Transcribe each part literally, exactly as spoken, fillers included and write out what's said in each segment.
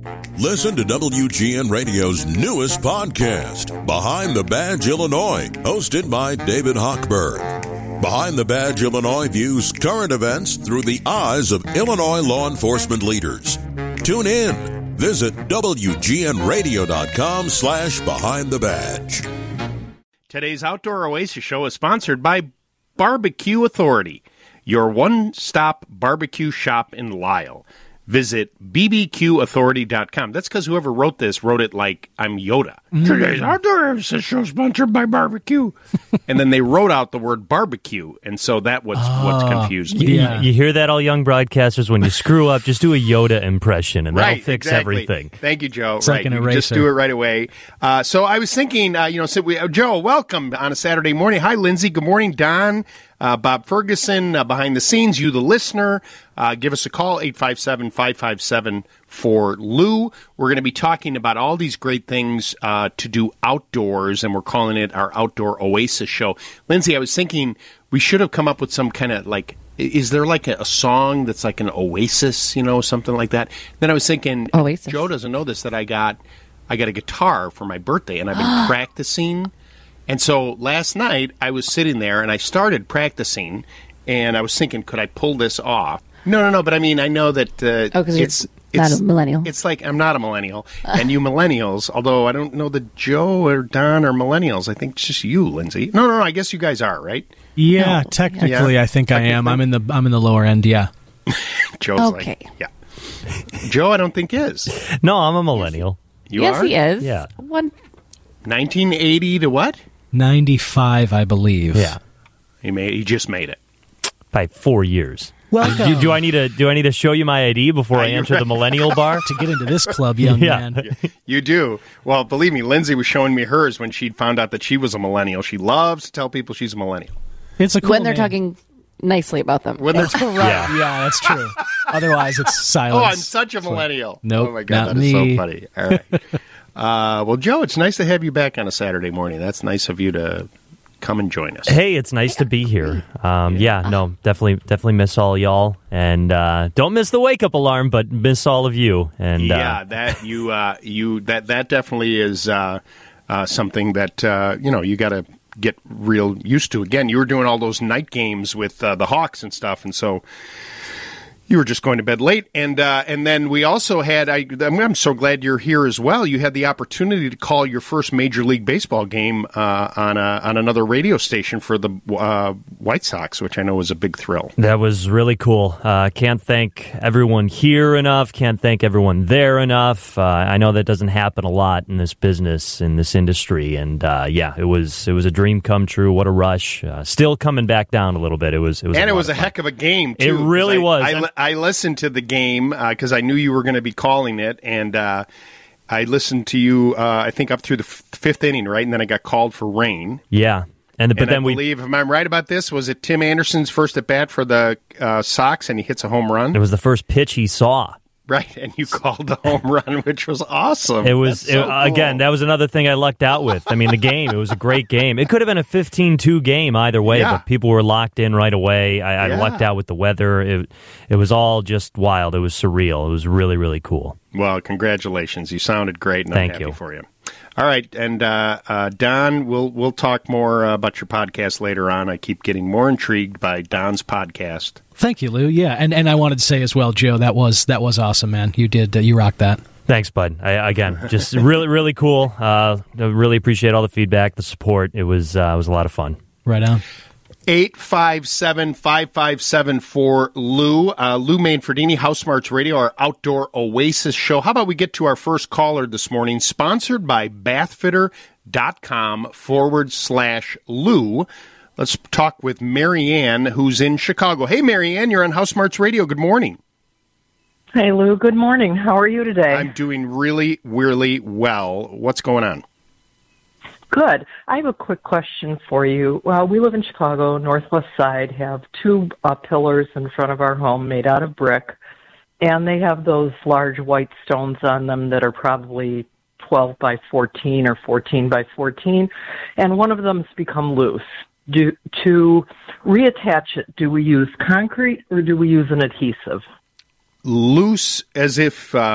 Listen to W G N Radio's newest podcast, Behind the Badge Illinois, hosted by David Hochberg. Behind the Badge Illinois views current events through the eyes of Illinois law enforcement leaders. Tune in. Visit W G N radio dot com slash behind the badge. Today's Outdoor Oasis show is sponsored by Barbecue Authority, your one-stop barbecue shop in Lisle. Visit b b q authority dot com. That's because whoever wrote this wrote it like I'm Yoda. Mm. Today's Outdoor Oasis show sponsored by Barbecue. And then they wrote out the word barbecue, and so that was oh, what's confused me. Yeah. You, you hear that, all young broadcasters? When you screw up, just do a Yoda impression, and that'll right, fix exactly. everything. Thank you, Joe. It's right, like an you eraser. Just do it right away. Uh, so I was thinking, uh, you know, so we, uh, Joe, welcome on a Saturday morning. Hi, Lindsay. Good morning, Don. Uh, Bob Ferguson, uh, behind the scenes, you the listener, uh, give us a call, eight five seven, five five seven, four L U. We're going to be talking about all these great things uh, to do outdoors, and we're calling it our Outdoor Oasis show. Lindsay, I was thinking we should have come up with some kind of, like, is there like a, a song that's like an oasis, you know, something like that? Then I was thinking, Oasis. Joe doesn't know this, that I got, I got a guitar for my birthday, and I've been practicing. And so last night, I was sitting there, and I started practicing, and I was thinking, could I pull this off? No, no, no, but I mean, I know that uh, oh, it's, you're it's not a millennial. It's like, I'm not a millennial, and you millennials, although I don't know that Joe or Don are millennials. I think it's just you, Lindsay. No, no, no, I guess you guys are, right? Yeah, no. technically, yeah. I think technically. I am. I'm in the I'm in the lower end, yeah. Joe's okay. like, yeah. Joe, I don't think is. No, I'm a millennial. You yes, are? he is. Yeah. One. nineteen eighty to what? ninety-five, I believe. Yeah. He made. He just made it. By four years. Welcome. Do, do I need to do I need to show you my I D before Uh, I you're enter right. the millennial bar? To get into this club, young Yeah. man. You do. Well, believe me, Lindsay was showing me hers when she found out that she was a millennial. She loves to tell people she's a millennial. It's a cool When they're name. talking nicely about them. When they're Right. Yeah. Yeah, that's true. Otherwise, it's silence. Oh, I'm such a millennial. Nope, Oh, my God, not that is me. so funny. All right. uh, well, Joe, it's nice to have you back on a Saturday morning. That's nice of you to come and join us. Hey, it's nice to be here. Um, yeah, no, definitely, definitely miss all y'all, and uh, don't miss the wake up alarm, but miss all of you. And yeah, uh, that you, uh, you, that that definitely is uh, uh, something that uh, you know you got to get real used to. Again, you were doing all those night games with uh, the Hawks and stuff, and so you were just going to bed late. And uh, and then we also had, I, I'm so glad you're here as well. You had the opportunity to call your first Major League Baseball game uh, on a, on another radio station for the uh, White Sox, which I know was a big thrill. that was really cool. Uh, can't thank everyone here enough. Can't thank everyone there enough. Uh, I know that doesn't happen a lot in this business, in this industry. And uh, yeah, it was it was a dream come true. What a rush! Uh, still coming back down a little bit. It was it was And a it was lot a of fun. heck of a game, It too. 'cause really I, was. I, I listened to the game because uh, I knew you were going to be calling it, and uh, I listened to you, uh, I think, up through the f- fifth inning, right? And then I got called for rain. Yeah, and but and then I we believe, if I'm right about this, was it Tim Anderson's first at bat for the uh, Sox, and he hits a home run? it was the first pitch he saw. Right, and you called the home run, which was awesome. It was That's so it- cool. again. That was another thing I lucked out with. I mean, the game. It was a great game. It could have been a fifteen two game either way, Yeah. but people were locked in right away. I, I Yeah. lucked out with the weather. It it was all just wild. It was surreal. It was really really cool. Well, congratulations. You sounded great, and Thank I'm happy you. for you. All right, and uh, uh, Don, we'll we'll talk more uh, about your podcast later on. I keep getting more intrigued by Don's podcast. Thank you, Lou. Yeah, and, and I wanted to say as well, Joe, that was that was awesome, man. You did uh, you rocked that. Thanks, bud. I, again, just really really cool. Uh, I really appreciate all the feedback, the support. It was uh, it was a lot of fun. Right on. eight five seven, five five seven, four Lou. Uh, Lou Manfredini, House Smarts Radio, our Outdoor Oasis show. How about we get to our first caller this morning, sponsored by bathfitter.com forward slash Lou. Let's talk with Marianne, who's in Chicago. Hey, Marianne, you're on House Smarts Radio. Good morning. Hey, Lou. Good morning. How are you today? I'm doing really, really well. What's going on? Good. I have a quick question for you. Well, we live in Chicago, northwest side, have two uh, pillars in front of our home made out of brick, and they have those large white stones on them that are probably twelve by fourteen or fourteen by fourteen, and one of them's become loose. Do, to reattach it, do we use concrete or do we use an adhesive? Loose as if um,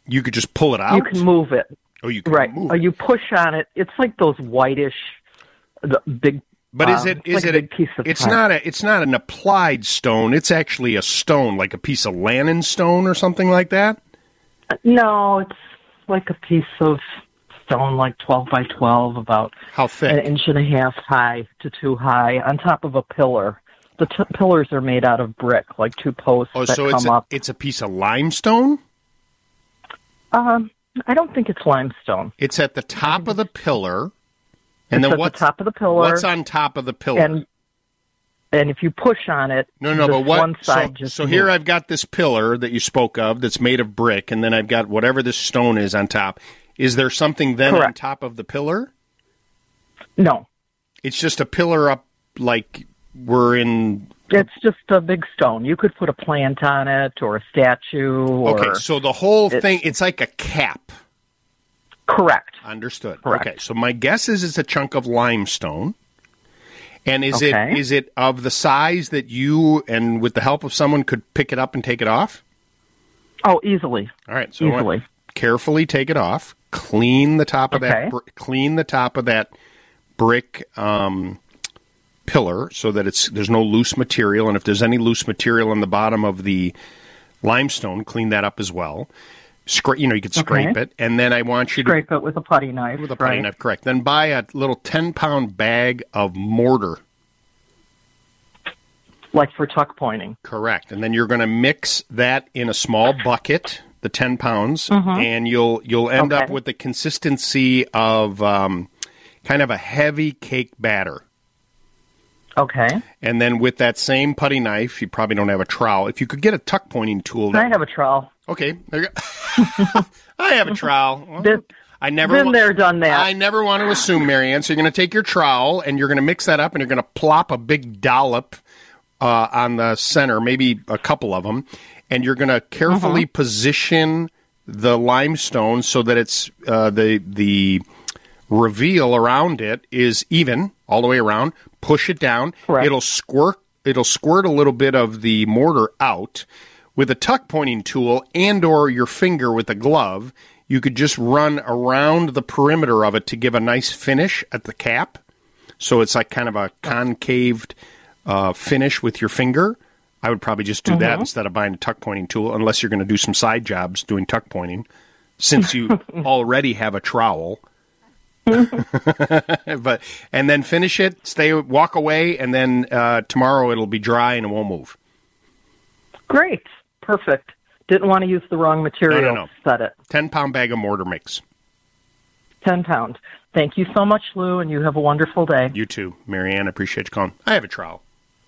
You could just pull it out? You can move it. Oh, you can right. move Or it. you push on it. It's like those whitish, the big. But is um, it it's is like it a big piece of it's pie. not a it's not an applied stone. It's actually a stone, like a piece of Lannon stone or something like that? No, it's like a piece of stone, like twelve by twelve, about How thick? an inch and a half high to two high, on top of a pillar. The t- pillars are made out of brick, like two posts Oh, that so come it's a, up. it's a piece of limestone? Um, I don't think it's limestone. It's at the top of the pillar. And It's then at what's the top of the pillar. What's on top of the pillar? And and if you push on it, no, no, this but what? one side so just so here moves. I've got this pillar that you spoke of that's made of brick, and then I've got whatever this stone is on top. Is there something then Correct. on top of the pillar? No, It's just a pillar up, like we're in. it's just a big stone. You could put a plant on it or a statue. Or, Okay, so the whole it's- thing, it's like a cap. correct. Understood. Correct. Okay, so my guess is it's a chunk of limestone. And is Okay. it is it of the size that you, and with the help of someone, could pick it up and take it off? Oh, easily. All right, so I want- Easily. carefully take it off, clean the top of Okay. that, br- clean the top of that brick um, pillar so that it's there's no loose material, and if there's any loose material on the bottom of the limestone, clean that up as well. Scra- you know, you could scrape Okay. it, and then I want you to Scrape it with a putty knife. with a putty right? knife, correct. Then buy a little ten pound bag of mortar. Like for tuck pointing. Correct. And then you're going to mix that in a small bucket, the ten pounds, and you'll you'll end up Okay. with the consistency of um, kind of a heavy cake batter. Okay. And then with that same putty knife, you probably don't have a trowel. If you could get a tuck pointing tool, I that, have a trowel. okay, there you go. I have a trowel. Well, Been- I never been wa- there, done that. I never want to assume, Marianne. So you're going to take your trowel and you're going to mix that up, and you're going to plop a big dollop uh, on the center, maybe a couple of them, and you're going to carefully Uh-huh. position the limestone so that it's uh, the the reveal around it is even all the way around. Push it down. Correct. It'll squirt. It'll squirt a little bit of the mortar out. With a tuck pointing tool and or your finger with a glove, you could just run around the perimeter of it to give a nice finish at the cap. So it's like kind of a concaved uh, finish with your finger. I would probably just do that instead of buying a tuck pointing tool, unless you're going to do some side jobs doing tuck pointing, since you already have a trowel. But and then finish it, stay, walk away, and then uh, tomorrow it'll be dry and it won't move. Great. Perfect. Didn't want to use the wrong material. No, no, no. to Set it. ten pound bag of mortar mix. ten pounds. Thank you so much, Lou, and you have a wonderful day. You too, Marianne. I appreciate you calling. I have a trowel.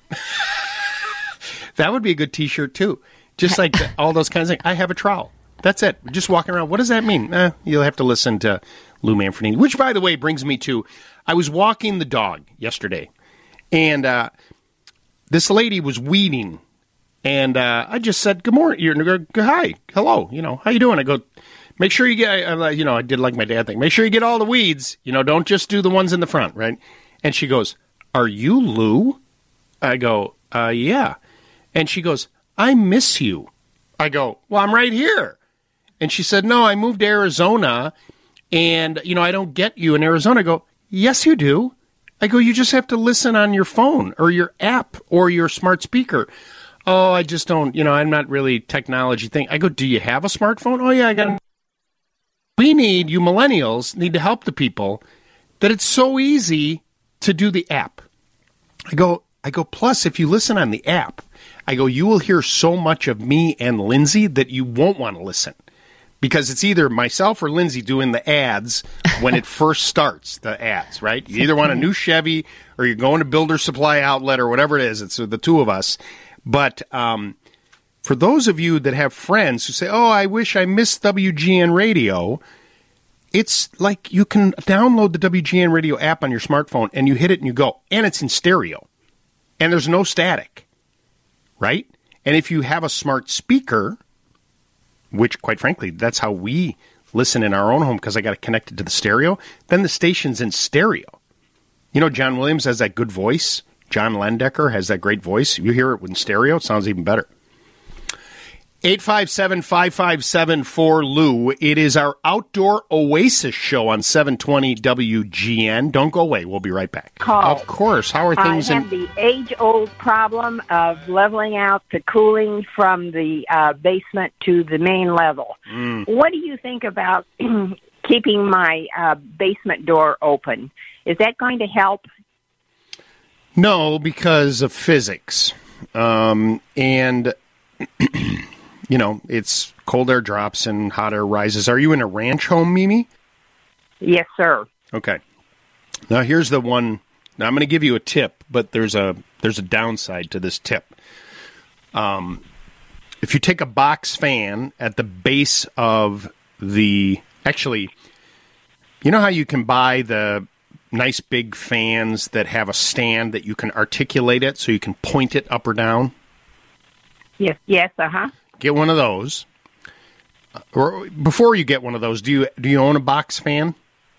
That would be a good T-shirt too. Just like the, all those kinds of things. I have a trowel. That's it. Just walking around. What does that mean? Eh, you'll have to listen to Lou Manfredini. Which, by the way, brings me to, I was walking the dog yesterday, and uh, this lady was weeding, and uh, I just said, "Good morning." You're, hi, hello. You know, how you doing? I go, make sure you get. I, you know, I did like my dad thing. Make sure you get all the weeds. You know, don't just do the ones in the front, right? And she goes, "Are you Lou?" I go, uh, "Yeah." And she goes, "I miss you." I go, "Well, I'm right here." And she said, "No, I moved to Arizona, and, you know, I don't get you in Arizona." I go, "Yes, you do." I go, "You just have to listen on your phone or your app or your smart speaker." "Oh, I just don't, you know, I'm not really technology thing." I go, "Do you have a smartphone?" "Oh, yeah, I got it." We need, you millennials, need to help the people that it's so easy to do the app. I go, I go, plus, if you listen on the app, I go, you will hear so much of me and Lindsay that you won't want to listen. Because it's either myself or Lindsay doing the ads when it first starts, the ads, right? You either want a new Chevy or you're going to Builder Supply Outlet or whatever it is. It's the two of us. But um, for those of you that have friends who say, "Oh, I wish I missed W G N Radio," it's like you can download the W G N Radio app on your smartphone and you hit it and you go. And it's in stereo. And there's no static, right? And if you have a smart speaker, which, quite frankly, that's how we listen in our own home because I got it connected to the stereo, then the station's in stereo. You know, John Williams has that good voice. John Lendecker has that great voice. You hear it in stereo, it sounds even better. eight five seven, five five seven, four L U. It is our Outdoor Oasis show on seven twenty W G N. Don't go away. We'll be right back. Call. Of course. How are things? I have in- the age-old problem of leveling out the cooling from the uh, basement to the main level. Mm. What do you think about keeping my uh, basement door open? Is that going to help? No, because of physics. Um, and, you know, it's cold air drops and hot air rises. Are you in a ranch home, Mimi? Yes, sir. Okay. Now, here's the one. Now, I'm going to give you a tip, but there's a there's a downside to this tip. Um, if you take a box fan at the base of the... Actually, you know how you can buy the nice big fans that have a stand that you can articulate it so you can point it up or down? Yes, yes, uh-huh. Get one of those. Or before you get one of those, do you do you own a box fan?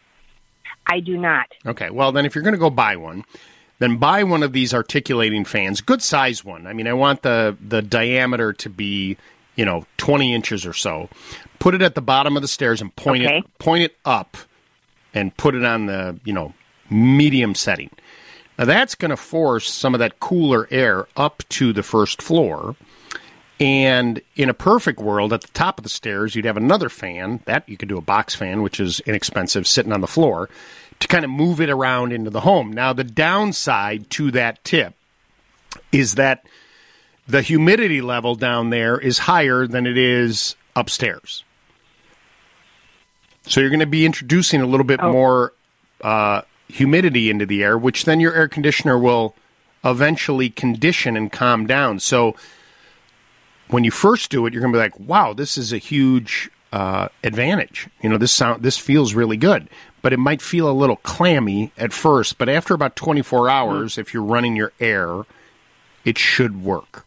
I do not. Okay, well, then if you're going to go buy one, then buy one of these articulating fans, good size one. I mean, I want the, the diameter to be, you know, twenty inches or so. Put it at the bottom of the stairs and point Okay. it point it up and put it on the, you know, medium setting. Now, that's going to force some of that cooler air up to the first floor. And in a perfect world, at the top of the stairs, you'd have another fan. That you could do a box fan, which is inexpensive, sitting on the floor, to kind of move it around into the home. Now, the downside to that tip is that the humidity level down there is higher than it is upstairs. So you're going to be introducing a little bit Oh. more uh, humidity into the air, which then your air conditioner will eventually condition and calm down. So when you first do it, you're going to be like, wow, this is a huge uh, advantage. You know, this sound, this feels really good. But it might feel a little clammy at first. But after about twenty-four hours, mm-hmm. if you're running your air, it should work.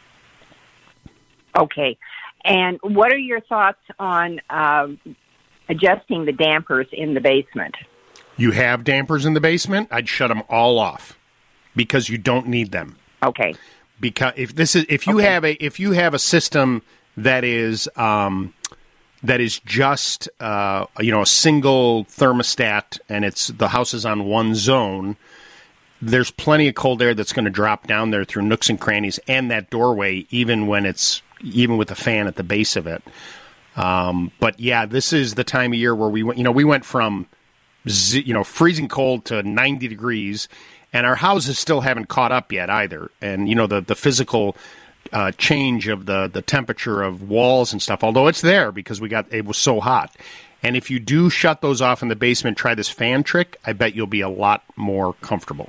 Okay. And what are your thoughts on um, adjusting the dampers in the basement? You have dampers in the basement? I'd shut them all off because you don't need them. Okay. Because if this is if you Okay. have a if you have a system that is um, that is just uh, you know a single thermostat and it's the house is on one zone, there's plenty of cold air that's going to drop down there through nooks and crannies and that doorway, even when it's even with the fan at the base of it. Um, but yeah, this is the time of year where we went. You know, we went from z- you know freezing cold to ninety degrees. And our houses still haven't caught up yet either. And, you know, the, the physical uh, change of the, the temperature of walls and stuff, although it's there because we got it was so hot. And if you do shut those off in the basement, try this fan trick, I bet you'll be a lot more comfortable.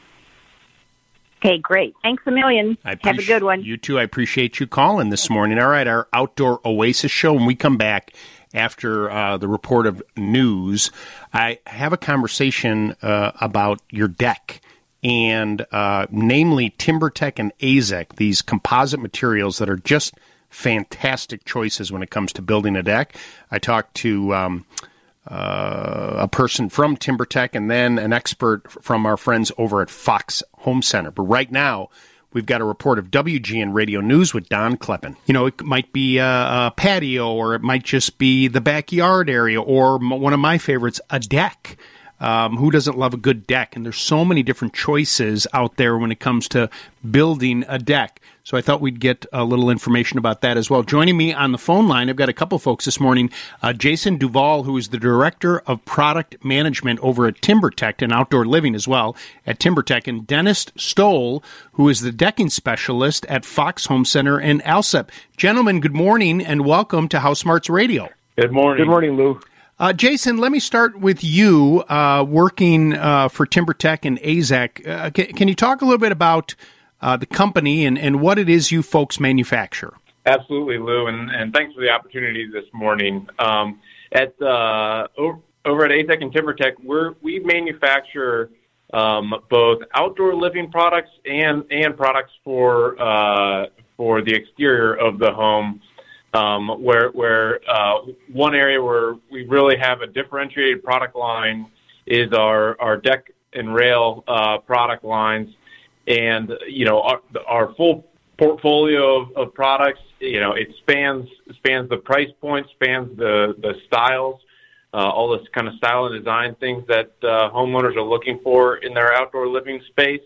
Okay, great. Thanks a million. I Have a good one. You too. I appreciate you calling this morning. All right, our Outdoor Oasis show. When we come back after uh, the report of news, I have a conversation uh, about your deck. And uh, namely TimberTech and AZEK, these composite materials that are just fantastic choices when it comes to building a deck. I talked to um, uh, a person from TimberTech and then an expert from our friends over at Fox Home Center. But right now, we've got a report of W G N Radio News with Don Kleppen. You know, it might be a, a patio, or it might just be the backyard area, or m- one of my favorites, a deck. Um, who doesn't love a good deck? And there's so many different choices out there when it comes to building a deck. So I thought we'd get a little information about that as well. Joining me on the phone line, I've got a couple folks this morning. Uh, Jason Duvall, who is the Director of Product Management over at TimberTech and Outdoor Living as well at TimberTech, and Dennis Stoll, who is the decking specialist at Fox Home Center in Alsep. Gentlemen, good morning and welcome to House Smarts Radio. Good morning. Good morning, Lou. Uh, Jason, let me start with you, uh, working uh, for TimberTech and AZEK. Uh, can, can you talk a little bit about uh, the company and, and what it is you folks manufacture? Absolutely, Lou, and, and thanks for the opportunity this morning. Um, at uh, over, over at AZEK and TimberTech, we're, we manufacture um, both outdoor living products and and products for uh, for the exterior of the home. Um, where where uh, one area where we really have a differentiated product line is our, our deck and rail uh, product lines, and you know our, our full portfolio of, of products. You know, it spans spans the price point, spans the the styles, uh, all this kind of style and design things that uh, homeowners are looking for in their outdoor living space.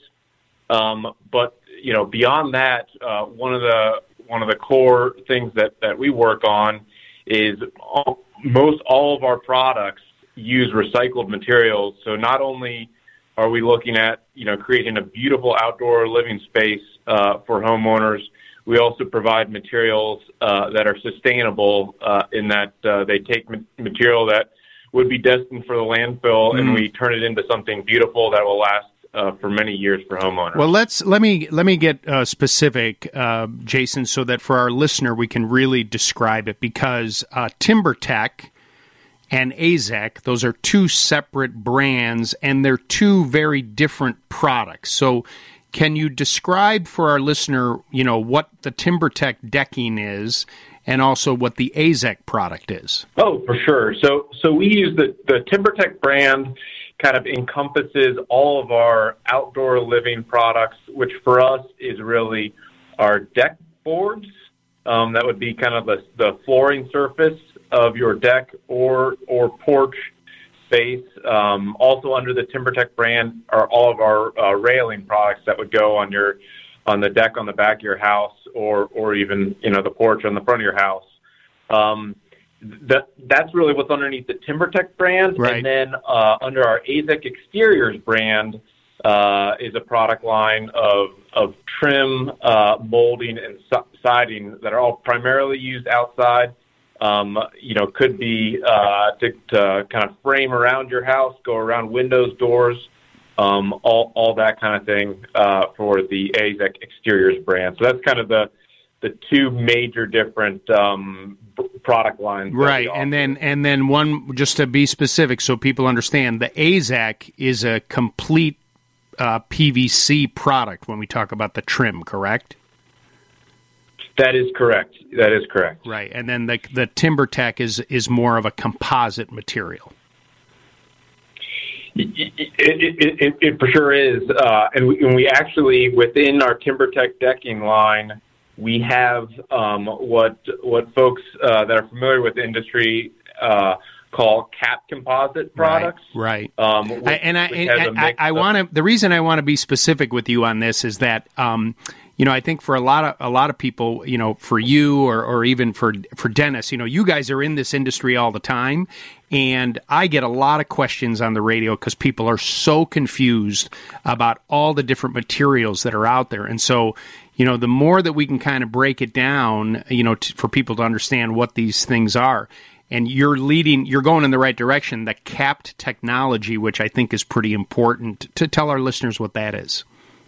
Um, but you know, beyond that, uh, one of the one of the core things that, that we work on is all, most all of our products use recycled materials. So not only are we looking at, you know, creating a beautiful outdoor living space uh, for homeowners, we also provide materials uh, that are sustainable uh, in that uh, they take ma- material that would be destined for the landfill, mm. and we turn it into something beautiful that will last Uh, for many years for homeowners. Well, let's let me let me get uh, specific, uh, Jason, so that for our listener we can really describe it. Because uh, TimberTech and A Z E C, those are two separate brands, and they're two very different products. So, can you describe for our listener, you know, what the TimberTech decking is, and also what the A Z E C product is? Oh, for sure. So, so we use the the TimberTech brand. Kind of encompasses all of our outdoor living products, which for us is really our deck boards. Um, that would be kind of the, the flooring surface of your deck or or porch space. Um, also under the TimberTech brand are all of our uh, railing products that would go on your on the deck on the back of your house, or or even, you know, the porch on the front of your house. Um, That that's really what's underneath the TimberTech brand, right. And then uh, under our A Z E C Exteriors brand uh, is a product line of of trim, uh, molding, and siding that are all primarily used outside. Um, you know, could be uh, to, to kind of frame around your house, go around windows, doors, um, all all that kind of thing uh, for the A Z E C Exteriors brand. So that's kind of the the two major different um, product lines. Right, and then and then one, just to be specific so people understand, the A Z E C is a complete uh, P V C product when we talk about the trim, correct? That is correct. That is correct. Right, and then the the TimberTech is, is more of a composite material. It, it, it, it, it for sure is, uh, and, we, and we actually, within our TimberTech decking line, we have um, what what folks uh, that are familiar with the industry uh, call cap composite products. Right. right. Um, which, I, and I, and I, I want to. The reason I want to be specific with you on this is that um, you know, I think for a lot of a lot of people, you know, for you or, or even for for Dennis, you know, you guys are in this industry all the time, and I get a lot of questions on the radio because people are so confused about all the different materials that are out there, and so. You know, the more that we can kind of break it down, you know, t- for people to understand what these things are, and you're leading, you're going in the right direction, the capped technology, which I think is pretty important, to tell our listeners what that is.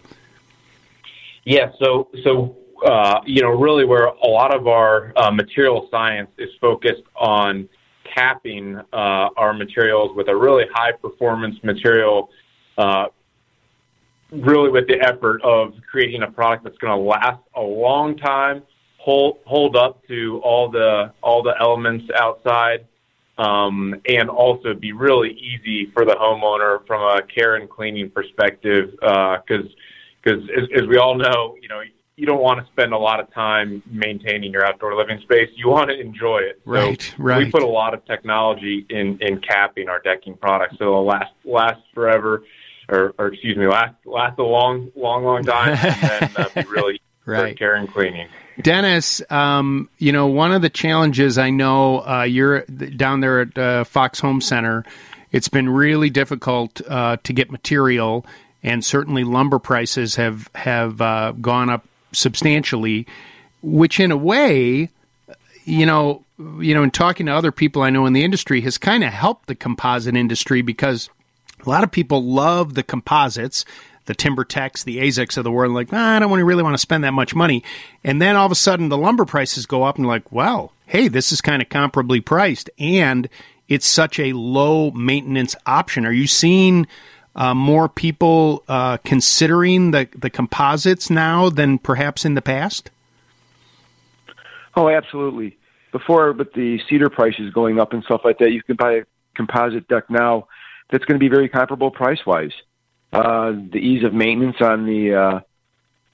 Yeah, so, so uh, you know, really where a lot of our uh, material science is focused on capping uh, our materials with a really high-performance material, uh really with the effort of creating a product that's going to last a long time, hold hold up to all the all the elements outside, um, and also be really easy for the homeowner from a care and cleaning perspective. Because uh, because as, as we all know, you know, you don't want to spend a lot of time maintaining your outdoor living space. You want to enjoy it. Right, so right. We put a lot of technology in, in capping our decking products so it'll last last forever. Or, or excuse me, last last a long, long, long time, and then uh, be really right. care and cleaning. Dennis, um, you know, one of the challenges I know uh, you're down there at uh, Fox Home Center. It's been really difficult uh, to get material, and certainly lumber prices have have uh, gone up substantially. Which, in a way, you know, you know, in talking to other people I know in the industry, has kind of helped the composite industry because. A lot of people love the composites, the TimberTechs, the A Z E Cs of the world, like, ah, I don't really want to spend that much money. And then all of a sudden the lumber prices go up and like, well, hey, this is kind of comparably priced, and it's such a low maintenance option. Are you seeing uh, more people uh, considering the, the composites now than perhaps in the past? Oh, absolutely. Before, but the cedar prices going up and stuff like that, you can buy a composite deck now that's going to be very comparable price-wise. Uh, the ease of maintenance on the uh,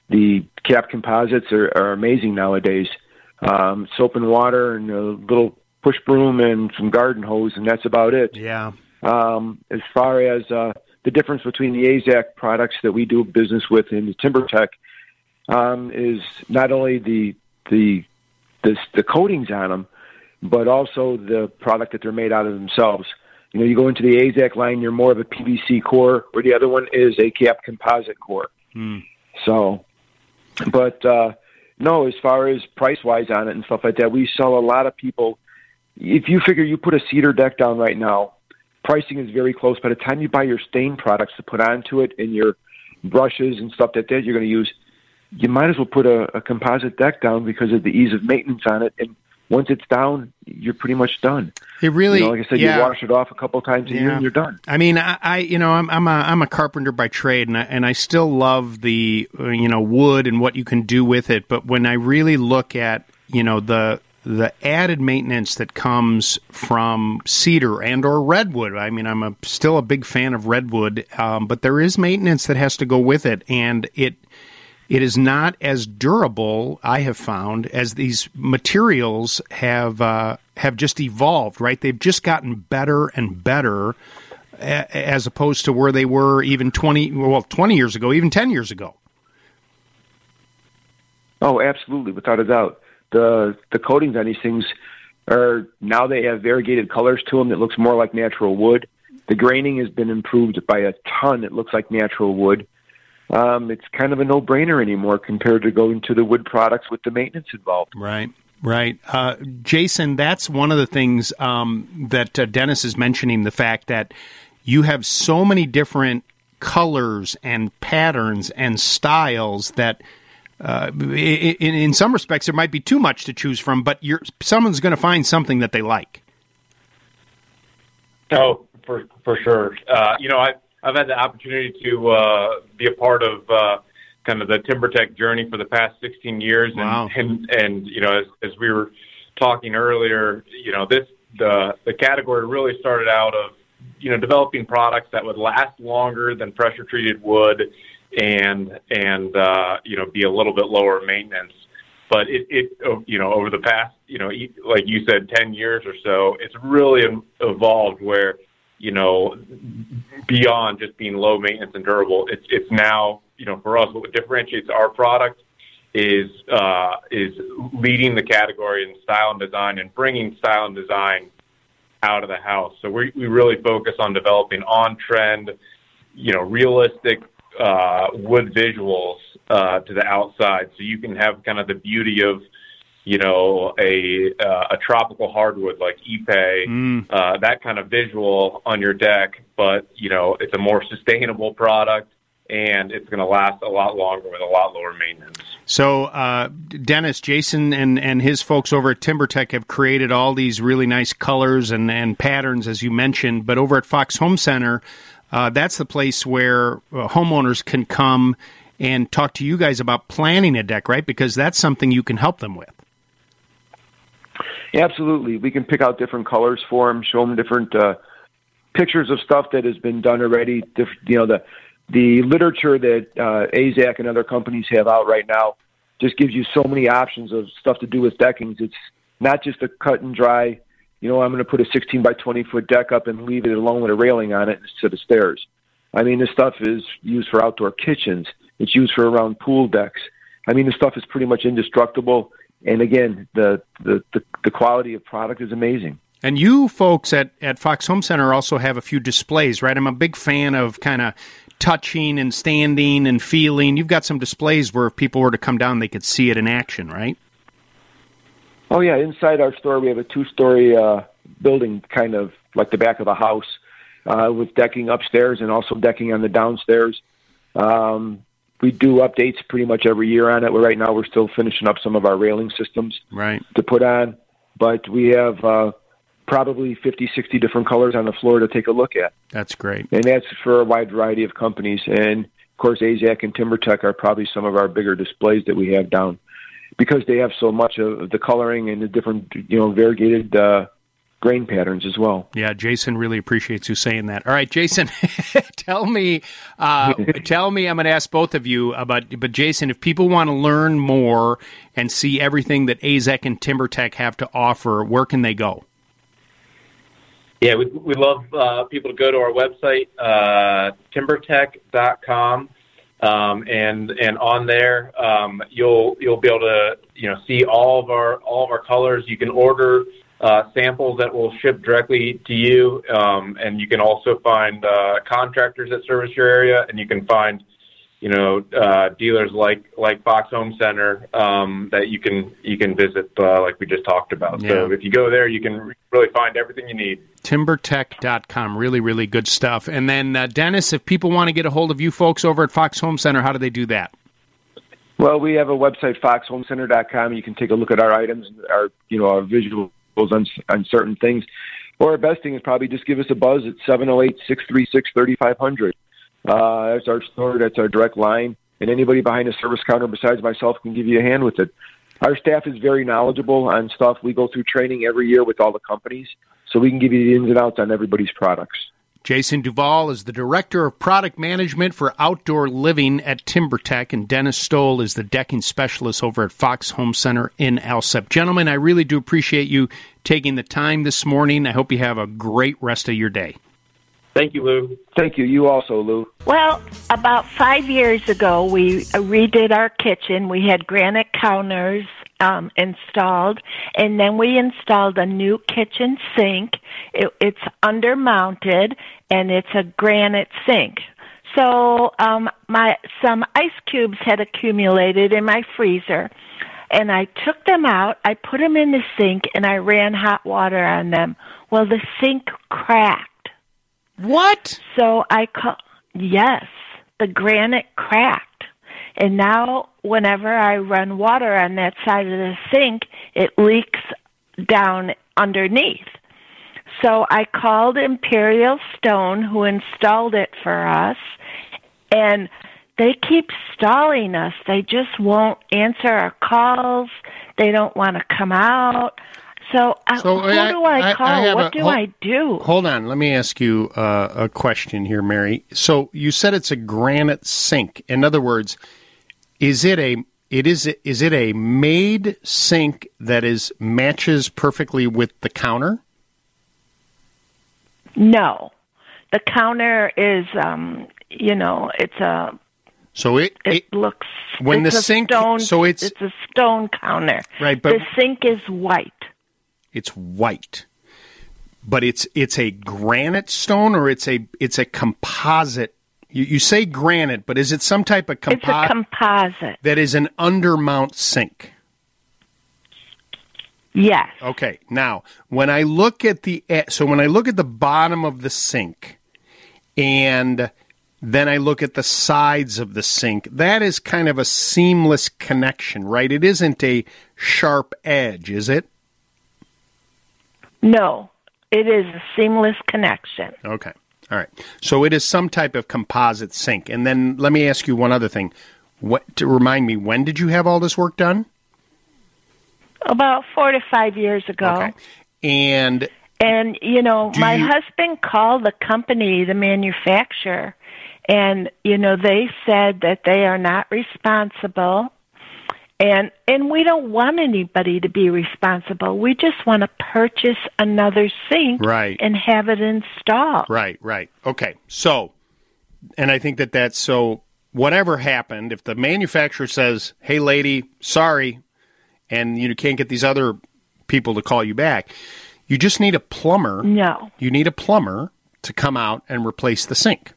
the cap composites are, are amazing nowadays. Um, soap and water and a little push broom and some garden hose, and that's about it. Yeah. Um, as far as uh, the difference between the A Z A C products that we do business with in the TimberTech um, is not only the the the, the coatings on them, but also the product that they're made out of themselves. You know, you go into the A Z A C line, you're more of a P V C core, where the other one is a cap composite core. Hmm. So, but uh, no, as far as price-wise on it and stuff like that, we sell a lot of people. If you figure you put a cedar deck down right now, pricing is very close. By the time you buy your stain products to put onto it and your brushes and stuff like that you're going to use, you might as well put a, a composite deck down because of the ease of maintenance on it. And once it's down, you're pretty much done. It really, you know, like I said, yeah. you wash it off a couple times a Yeah. year and you're done. I mean, I, I you know, I'm, I'm a I'm a carpenter by trade, and I, and I still love the uh, you know wood and what you can do with it. But when I really look at you know the the added maintenance that comes from cedar and or redwood, I mean, I'm a, still a big fan of redwood, um, but there is maintenance that has to go with it, and it. It is not as durable, I have found, as these materials have uh, have just evolved, right? They've just gotten better and better a- as opposed to where they were even twenty, well, twenty years ago, even ten years ago. Oh, absolutely, without a doubt. The the coatings on these things are, now they have variegated colors to them that looks more like natural wood. The graining has been improved by a ton. It looks like natural wood. Um, it's kind of a no-brainer anymore compared to going to the wood products with the maintenance involved. Right, right. Uh, Jason, that's one of the things um, that uh, Dennis is mentioning, the fact that you have so many different colors and patterns and styles that uh, in, in some respects there might be too much to choose from, but you're, someone's going to find something that they like. Oh, for, for sure. Uh, you know, I I've had the opportunity to uh, be a part of uh, kind of the TimberTech journey for the past sixteen years, and Wow. and, and you know, as, as we were talking earlier, you know, this the the category really started out of you know developing products that would last longer than pressure treated wood, and and uh, you know be a little bit lower maintenance. But it, it you know over the past you know like you said ten years or so, it's really evolved where. You know, beyond just being low maintenance and durable, it's it's now, you know, for us, what differentiates our product is uh, is leading the category in style and design and bringing style and design out of the house. So we we really focus on developing on trend, you know, realistic uh, wood visuals uh, to the outside, so you can have kind of the beauty of. You know, a uh, a tropical hardwood like Ipe, Mm. uh, that kind of visual on your deck, but, you know, it's a more sustainable product, and it's going to last a lot longer with a lot lower maintenance. So, uh, Dennis, Jason, and, and his folks over at TimberTech have created all these really nice colors and, and patterns, as you mentioned, but over at Fox Home Center, uh, that's the place where uh, homeowners can come and talk to you guys about planning a deck, right? Because that's something you can help them with. Absolutely. We can pick out different colors for them, show them different uh, pictures of stuff that has been done already. Diff- you know, the the literature that uh, A Z A C and other companies have out right now just gives you so many options of stuff to do with deckings. It's not just a cut and dry, you know, I'm going to put a sixteen by twenty foot deck up and leave it alone with a railing on it instead of stairs. I mean, this stuff is used for outdoor kitchens. It's used for around pool decks. I mean, this stuff is pretty much indestructible. And again, the, the, the, the quality of product is amazing. And you folks at, at Fox Home Center also have a few displays, right? I'm a big fan of kind of touching and standing and feeling. You've got some displays where if people were to come down, they could see it in action, right? Oh, yeah. Inside our store, we have a two-story uh, building, kind of like the back of a house, uh, with decking upstairs and also decking on the downstairs. Um, we do updates pretty much every year on it. Right now, we're still finishing up some of our railing systems right. to put on. But we have uh, probably fifty, sixty different colors on the floor to take a look at. That's great. And that's for a wide variety of companies. And, of course, A Z A C and TimberTech are probably some of our bigger displays that we have down because they have so much of the coloring and the different, you know, variegated uh, grain patterns as well. Yeah, Jason really appreciates you saying that. All right, Jason, tell me, uh, tell me. I'm going to ask both of you about. But Jason, if people want to learn more and see everything that A Z E C and TimberTech have to offer, where can they go? Yeah, we we love uh, people to go to our website, uh, timber tech dot com, um, and and on there um, you'll you'll be able to you know see all of our all of our colors. You can order uh, samples that will ship directly to you, um, and you can also find uh, contractors that service your area, and you can find you know, uh, dealers like, like Fox Home Center um, that you can you can visit, uh, like we just talked about. Yeah. So if you go there, you can really find everything you need. timber tech dot com, really, really good stuff. And then, uh, Dennis, if people want to get a hold of you folks over at Fox Home Center, how do they do that? Well, we have a website, fox home center dot com. You can take a look at our items, our you know our visuals on, on certain things. Or our best thing is probably just give us a buzz at seven oh eight, six three six, three five zero zero. Uh, that's our store. That's our direct line. And anybody behind a service counter besides myself can give you a hand with it. Our staff is very knowledgeable on stuff. We go through training every year with all the companies, so we can give you the ins and outs on everybody's products. Jason Duvall is the Director of Product Management for Outdoor Living at TimberTech, and Dennis Stoll is the decking specialist over at Fox Home Center in Alsep. Gentlemen, I really do appreciate you taking the time this morning. I hope you have a great rest of your day. Thank you, Lou. Thank you. You also, Lou. Well, about five years ago, we redid our kitchen. We had granite counters um, installed, and then we installed a new kitchen sink. It, it's undermounted, and it's a granite sink. So um, my some ice cubes had accumulated in my freezer, and I took them out, I put them in the sink, and I ran hot water on them. Well, the sink cracked. What? So I call, yes, the granite cracked. And now whenever I run water on that side of the sink, it leaks down underneath. So I called Imperial Stone, who installed it for us, and they keep stalling us. They just won't answer our calls. They don't want to come out. So, uh, So, who I- do I I- call? I have what a- do hold- I do? Hold on. Let me ask you uh, a question here, Mary. So you said it's a granite sink. In other words, is it a it is is it a made sink that is matches perfectly with the counter? No. The counter is, um, you know, it's a... So it It, it, looks... when it's the a sink- Stone, so it's- It's a stone counter. Right, but- the sink is white. it's white, but it's it's a granite stone or it's a it's a composite. You, you say granite, but is it some type of It's a composite composite. that is an undermount sink? Yes. Okay. Now, when I look at the so when I look at the bottom of the sink, and then I look at the sides of the sink, that is kind of a seamless connection, right? It isn't a sharp edge, is it? No. It is a seamless connection. Okay. All right. So it is some type of composite sink. And then let me ask you one other thing. What to remind me, when did you have all this work done? About four to five years ago. Okay. And And, you know, Do my you- husband called the company, the manufacturer, and, you know, they said that they are not responsible. And and we don't want anybody to be responsible. We just want to purchase another sink Right. and have it installed. Right, right. Okay. So, and I think that that's so whatever happened, if the manufacturer says, hey, lady, sorry, and you can't get these other people to call you back, you just need a plumber. No. You need a plumber to come out and replace the sink.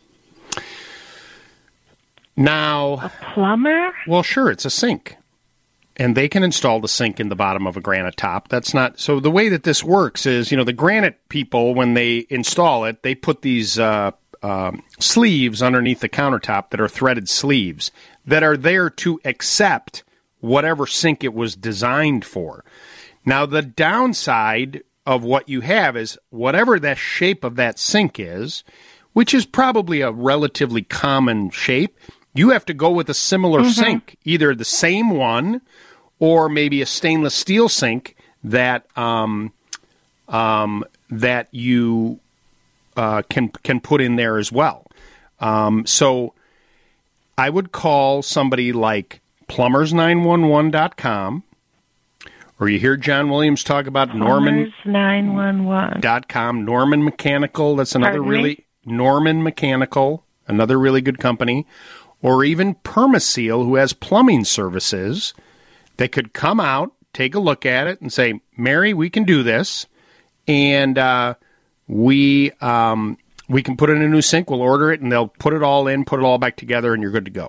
Now, Plumber? well, sure, it's a sink. And they can install the sink in the bottom of a granite top. That's not so. The way that this works is, you know, the granite people, when they install it, they put these uh, um, sleeves underneath the countertop that are threaded sleeves that are there to accept whatever sink it was designed for. Now, the downside of what you have is whatever the shape of that sink is, which is probably a relatively common shape, you have to go with a similar Mm-hmm. sink, either the same one or maybe a stainless steel sink that um, um, that you uh, can can put in there as well. Um, so I would call somebody like plumbers nine one one dot com, or you hear John Williams talk about Norman nine one one dot com, Norman Mechanical. That's another Pardon really me? Norman Mechanical, another really good company, or even Permaseal, who has plumbing services. They could come out, take a look at it, and say, Mary, we can do this, and uh, we um, we can put in a new sink. We'll order it, and they'll put it all in, put it all back together, and you're good to go.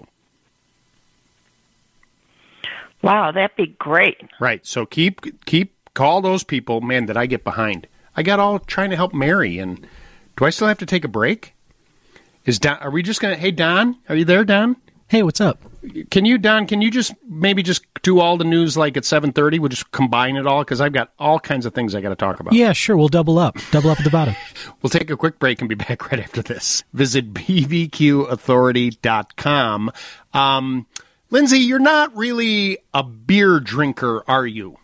Wow, that'd be great. Right. So keep keep call those people. Man, did I get behind? I got all trying to help Mary, and do I still have to take a break? Is Don? Are we just gonna? Hey, Don, are you there, Don? Hey, what's up? Can you, Don? Can you just maybe just do all the news like at seven thirty? We'll just combine it all because I've got all kinds of things I got to talk about. Yeah, sure. We'll double up. Double up at the bottom. We'll take a quick break and be back right after this. Visit b b q authority dot com. Um, Lindsay, you're not really a beer drinker, are you?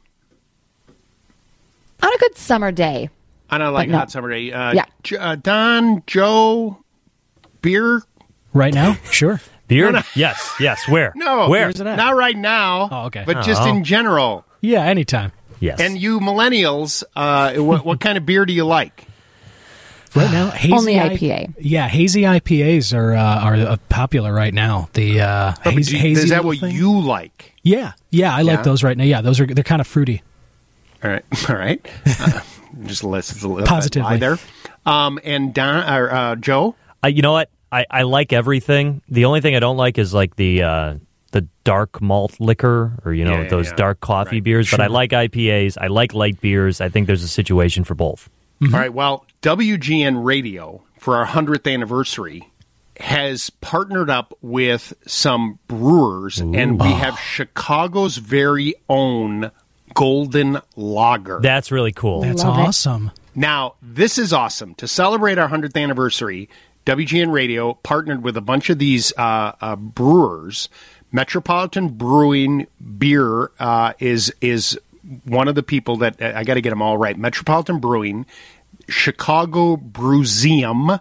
On a good summer day. On a like no. hot summer day. Uh, Yeah. J- uh, Don, Joe, beer? Right now? Sure. Beer? No, no. Yes, yes. Where? No, Where? Where's it at? not right now. Oh, okay. But just Oh. in general. Yeah, anytime. Yes. And you millennials, uh, what, what kind of beer do you like? Right now, hazy Only I P A. Yeah, hazy I P As are uh, are uh, popular right now. The uh, But hazy, do- hazy is that little what thing. you like? Yeah, yeah, I Yeah? like those right now. Yeah, those are they're kind of fruity. All right, all right. Uh, just let's let Positively. lie there. Um, and Don or uh, Joe, I, you know what? I, I like everything. The only thing I don't like is like the uh, the dark malt liquor or, you know, Yeah, yeah, those yeah. dark coffee Right. beers. But I Sure. like I P As. I like light beers. I think there's a situation for both. all right. Well, W G N Radio for our hundredth anniversary has partnered up with some brewers, and we have Chicago's very own Golden Lager. That's really cool. That's Love it. awesome. Now, this is awesome. To celebrate our hundredth anniversary, W G N Radio partnered with a bunch of these uh, uh, brewers. Metropolitan Brewing Beer uh, is is one of the people that I got to get them all right. Metropolitan Brewing, Chicago Brewseum,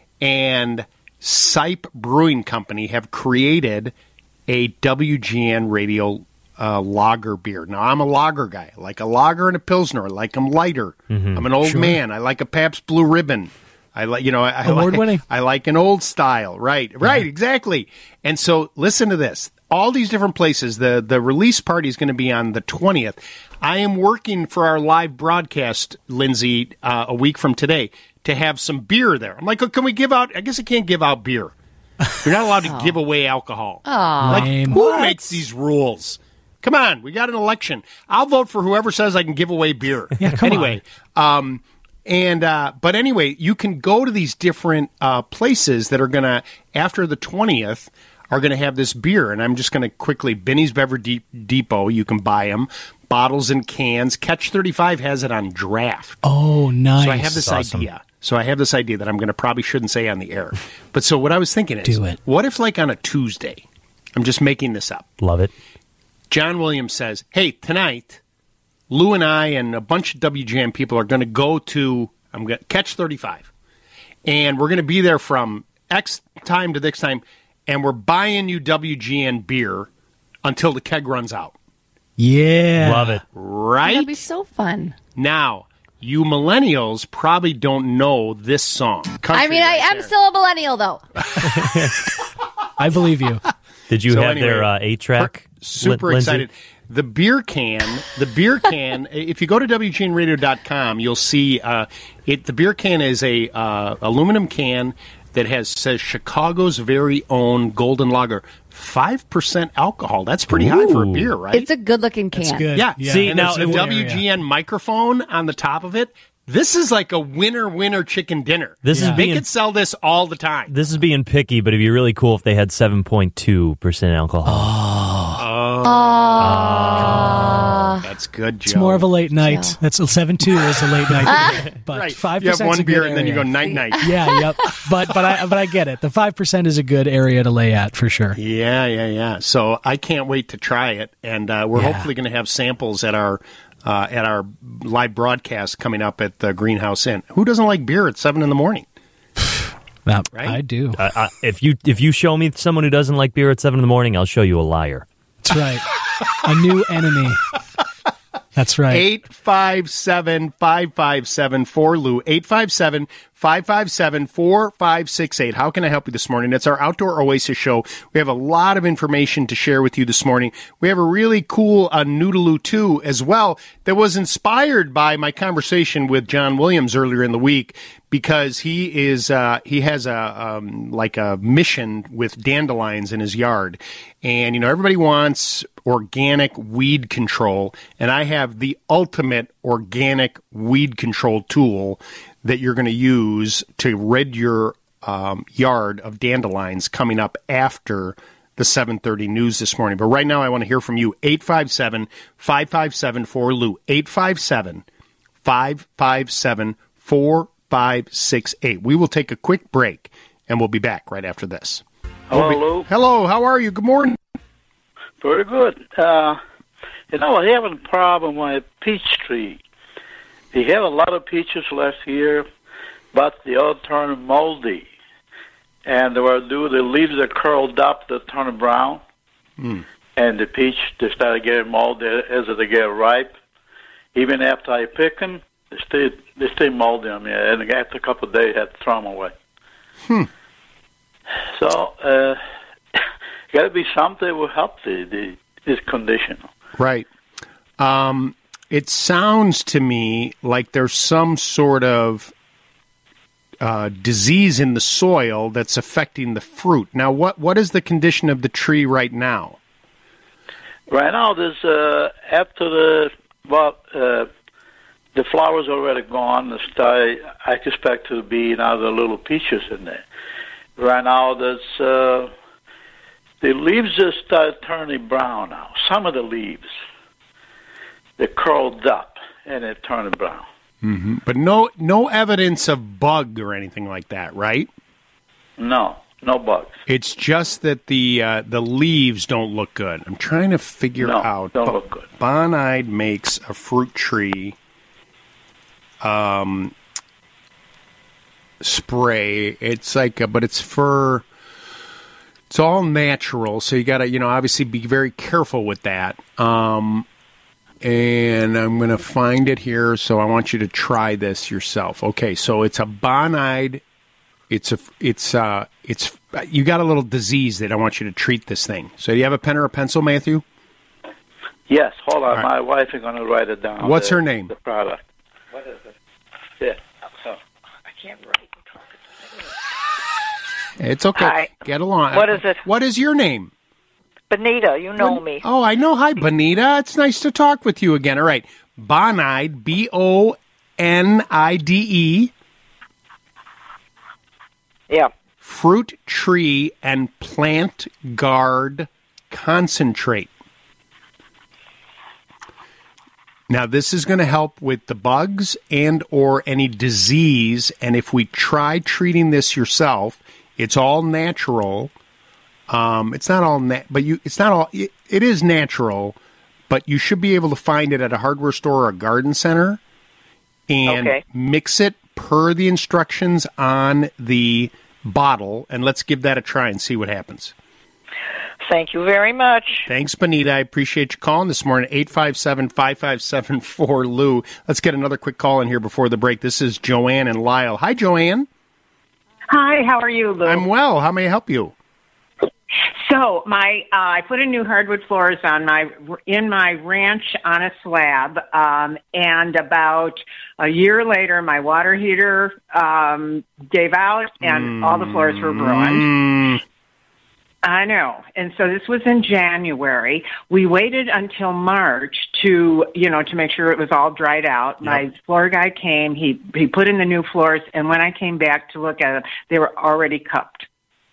and Sipe Brewing Company have created a W G N Radio uh, lager beer. Now, I'm a lager guy. I like a lager and a Pilsner. I like them lighter. I'm an old man. I like a Pabst Blue Ribbon. I like, you know, I, I Award like, winning. I like an old style. Right, right, exactly. And so, listen to this. All these different places. The the release party is going to be on the twentieth. I am working for our live broadcast, Lindsay, uh, a week from today, to have some beer there. I'm like, oh, can we give out? I guess I can't give out beer. You're not allowed to give away alcohol. Like, Lame. who makes these rules? Come on, we got an election. I'll vote for whoever says I can give away beer. Yeah, come anyway, um, and uh, but anyway, you can go to these different uh, places that are going to, after the twentieth, are going to have this beer. And I'm just going to quickly, Benny's Beverage De- Depot, you can buy them, bottles and cans. Catch thirty-five has it on draft. Oh, nice. So I have this Awesome. idea. So I have this idea that I'm going to probably shouldn't say on the air. But so what I was thinking is, Do it. what if like on a Tuesday, I'm just making this up, Love it. John Williams says, hey, tonight, Lou and I and a bunch of W G N people are going to go to I'm going to catch thirty-five. And we're going to be there from X time to this time, and we're buying you W G N beer until the keg runs out. Yeah. Love it. Right? That'd be so fun. Now, you millennials probably don't know this song. Country I mean, I right am there. still a millennial, though. I believe you. Did you So have anyway, their uh, eight track? Super excited. The beer can, the beer can. If you go to W G N radio dot com, you'll see uh, it. The beer can is a uh, aluminum can that has says Chicago's very own Golden Lager, five percent alcohol. That's pretty high for a beer, right? It's a good-looking can. That's good. yeah. See, and now there's a it- W G N microphone on the top of it. This is like a winner winner chicken dinner. This is They being- could sell this all the time. This is being picky, but it'd be really cool if they had seven point two percent alcohol. That's good, Joe. It's more of a late night. Joe. That's seven two is a late night, but right. five You have percent. one beer and then you go night night. Yeah, yep. But but I but I get it. The five percent is a good area to lay at for sure. Yeah, yeah, yeah. So I can't wait to try it, and uh, we're Yeah. hopefully going to have samples at our uh, at our live broadcast coming up at the Greenhouse Inn. Who doesn't like beer at seven in the morning? Uh, Right? I do. Uh, uh, if you if you show me someone who doesn't like beer at seven in the morning, I'll show you a liar. That's right. A new enemy. That's right. eight five seven, five five seven, four L U. eight five seven, five five seven, four five six eight. How can I help you this morning? It's our Outdoor Oasis show. We have a lot of information to share with you this morning. We have a really cool uh, Noodaloo two as well that was inspired by my conversation with John Williams earlier in the week, because he is uh, he has a um, like a mission with dandelions in his yard. And, you know, everybody wants organic weed control, and I have the ultimate organic weed control tool that you're going to use to rid your um, yard of dandelions coming up after the seven thirty news this morning. But right now I want to hear from you. eight five seven, five five seven, four L U. eight five seven, five five seven, four five six eight. We will take a quick break, and we'll be back right after this. Hello, We'll be- Lou. Hello, how are you? Good morning. Very good. Uh, you know, I have a problem with peach tree. We have a lot of peaches last year, but they all turn moldy. And they were do the leaves are curled up, they turn brown. Mm. And the peach, they start getting moldy as they get ripe. Even after I pick them, they stay, they stay moldy on me. And after a couple of days, I have to throw them away. Hmm. So, uh, got to be something that will help the, the this condition. Right. Um, it sounds to me like there's some sort of uh, disease in the soil that's affecting the fruit. Now, what what is the condition of the tree right now? Right now, there's uh, after the well, uh, the flowers already gone. The start, I expect to be now the little peaches in there. Right now, there's uh, the leaves just start turning brown now. Some of the leaves, they're curled up and they're turning brown. Mm-hmm. But no no evidence of bug or anything like that, right? No, no bugs. It's just that the uh, the leaves don't look good. I'm trying to figure No, out. don't Bo- look good. Bonide makes a fruit tree um, spray. It's like, a, but it's for. It's all natural, so you got to, you know, obviously be very careful with that. Um, and I'm going to find it here, so I want you to try this yourself. Okay, so it's a Bonide. It's a, it's, uh, it's. You got a little disease that I want you to treat this thing. So do you have a pen or a pencil, Matthew? Yes, hold on. All right. My wife is going to write it down. What's the, her name? The product. What is it? Yeah. Oh, I can't write. It's okay. Hi. Get along. What is it? What is your name? Benita, you know me. Oh, I know. Hi, Bonita. It's nice to talk with you again. All right. Bonide, B O N I D E. Yeah. Fruit tree and plant guard concentrate. Now, this is going to help with the bugs and or any disease. And if we try treating this yourself, it's all natural. Um, it's not all, na- but you. It's not all. It, it is natural, but you should be able to find it at a hardware store or a garden center, and Okay. mix it per the instructions on the bottle. And let's give that a try and see what happens. Thank you very much. Thanks, Bonita. I appreciate you calling this morning. eight five seven, five five seven, four L U. Let's get another quick call in here before the break. This is Joanne and Lyle. Hi, Joanne. Hi, how are you, Lou? I'm well. How may I help you? So my uh, I put in new hardwood floors on my in my ranch on a slab, um, and about a year later, my water heater um, gave out, and mm. all the floors were ruined. Mm. I know. And so this was in January. We waited until March to, you know, to make sure it was all dried out. Yep. My floor guy came, he, he put in the new floors, and when I came back to look at them, they were already cupped.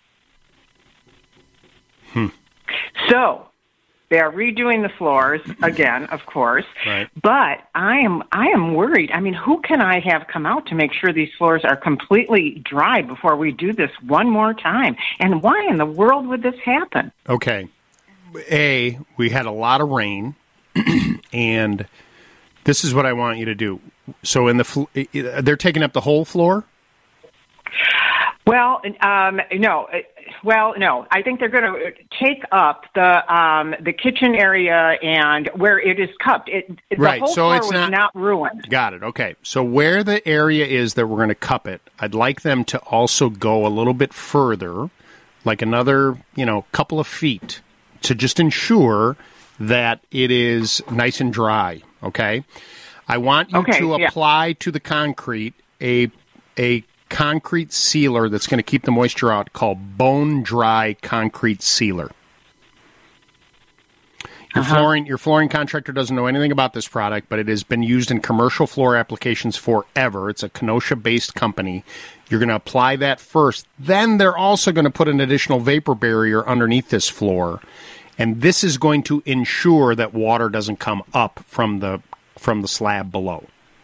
Hmm. So they are redoing the floors again, of course. Right. But I am I am worried. I mean, who can I have come out to make sure these floors are completely dry before we do this one more time? And why in the world would this happen? Okay. A, we had a lot of rain, and this is what I want you to do. So in the fl- they're taking up the whole floor? Well, um, no. Well, no. I think they're going to take up the um, the kitchen area and where it is cupped. It, Right, The whole so floor it's was not- not ruined. Got it. Okay. So where the area is that we're going to cup it, I'd like them to also go a little bit further, like another, you know, couple of feet, to just ensure that it is nice and dry. Okay. I want you Okay, to yeah. apply to the concrete a a concrete sealer that's going to keep the moisture out called Bone Dry Concrete Sealer. Your Uh-huh. flooring your flooring contractor doesn't know anything about this product, but it has been used in commercial floor applications forever. It's a Kenosha-based company. You're going to apply that first. Then they're also going to put an additional vapor barrier underneath this floor, and this is going to ensure that water doesn't come up from the from the slab below.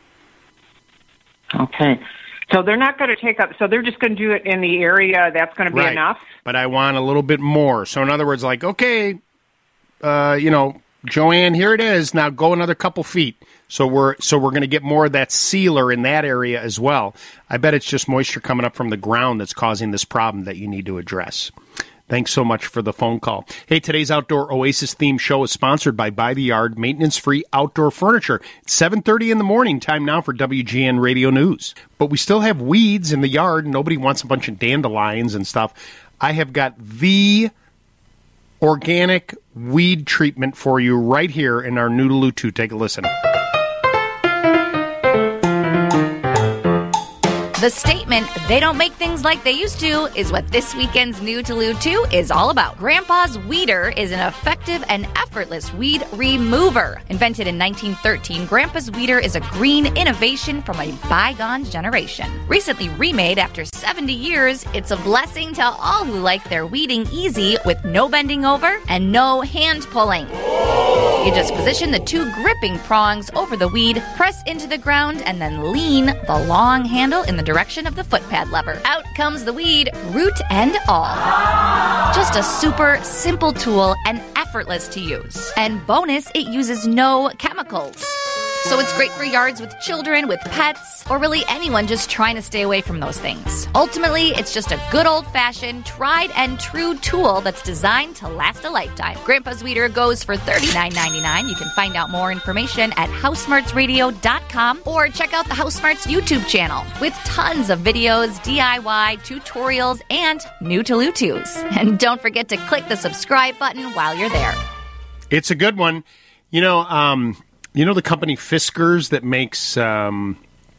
Okay. So they're not going to take up. So they're just going to do it in the area. That's going to be Right. enough. But I want a little bit more. So in other words, like, okay, uh, you know, Joanne, here it is. Now go another couple feet. So we're so we're going to get more of that sealer in that area as well. I bet it's just moisture coming up from the ground that's causing this problem that you need to address. Thanks so much for the phone call. Hey, today's Outdoor Oasis theme show is sponsored by By the Yard, maintenance-free outdoor furniture. It's seven thirty in the morning, time now for W G N Radio News. But we still have weeds in the yard. Nobody wants a bunch of dandelions and stuff. I have got the organic weed treatment for you right here in our Noodaloo two. Take a listen. The statement, they don't make things like they used to, is what this weekend's New Tolu two is all about. Grandpa's Weeder is an effective and effortless weed remover. Invented in nineteen thirteen, Grandpa's Weeder is a green innovation from a bygone generation. Recently remade after seventy years, it's a blessing to all who like their weeding easy with no bending over and no hand pulling. You just position the two gripping prongs over the weed, press into the ground, and then lean the long handle in the direction of the footpad lever. Out comes the weed, root and all. Just a super simple tool and effortless to use. And bonus, it uses no chemicals. So it's great for yards with children, with pets, or really anyone just trying to stay away from those things. Ultimately, it's just a good old-fashioned, tried and true tool that's designed to last a lifetime. Grandpa's Weeder goes for thirty-nine ninety-nine. You can find out more information at house smarts radio dot com or check out the House Smarts YouTube channel with tons of videos, D I Y, tutorials, and new Tolu twos. And don't forget to click the subscribe button while you're there. It's a good one. You know, um... You know the company Fiskars that makes um,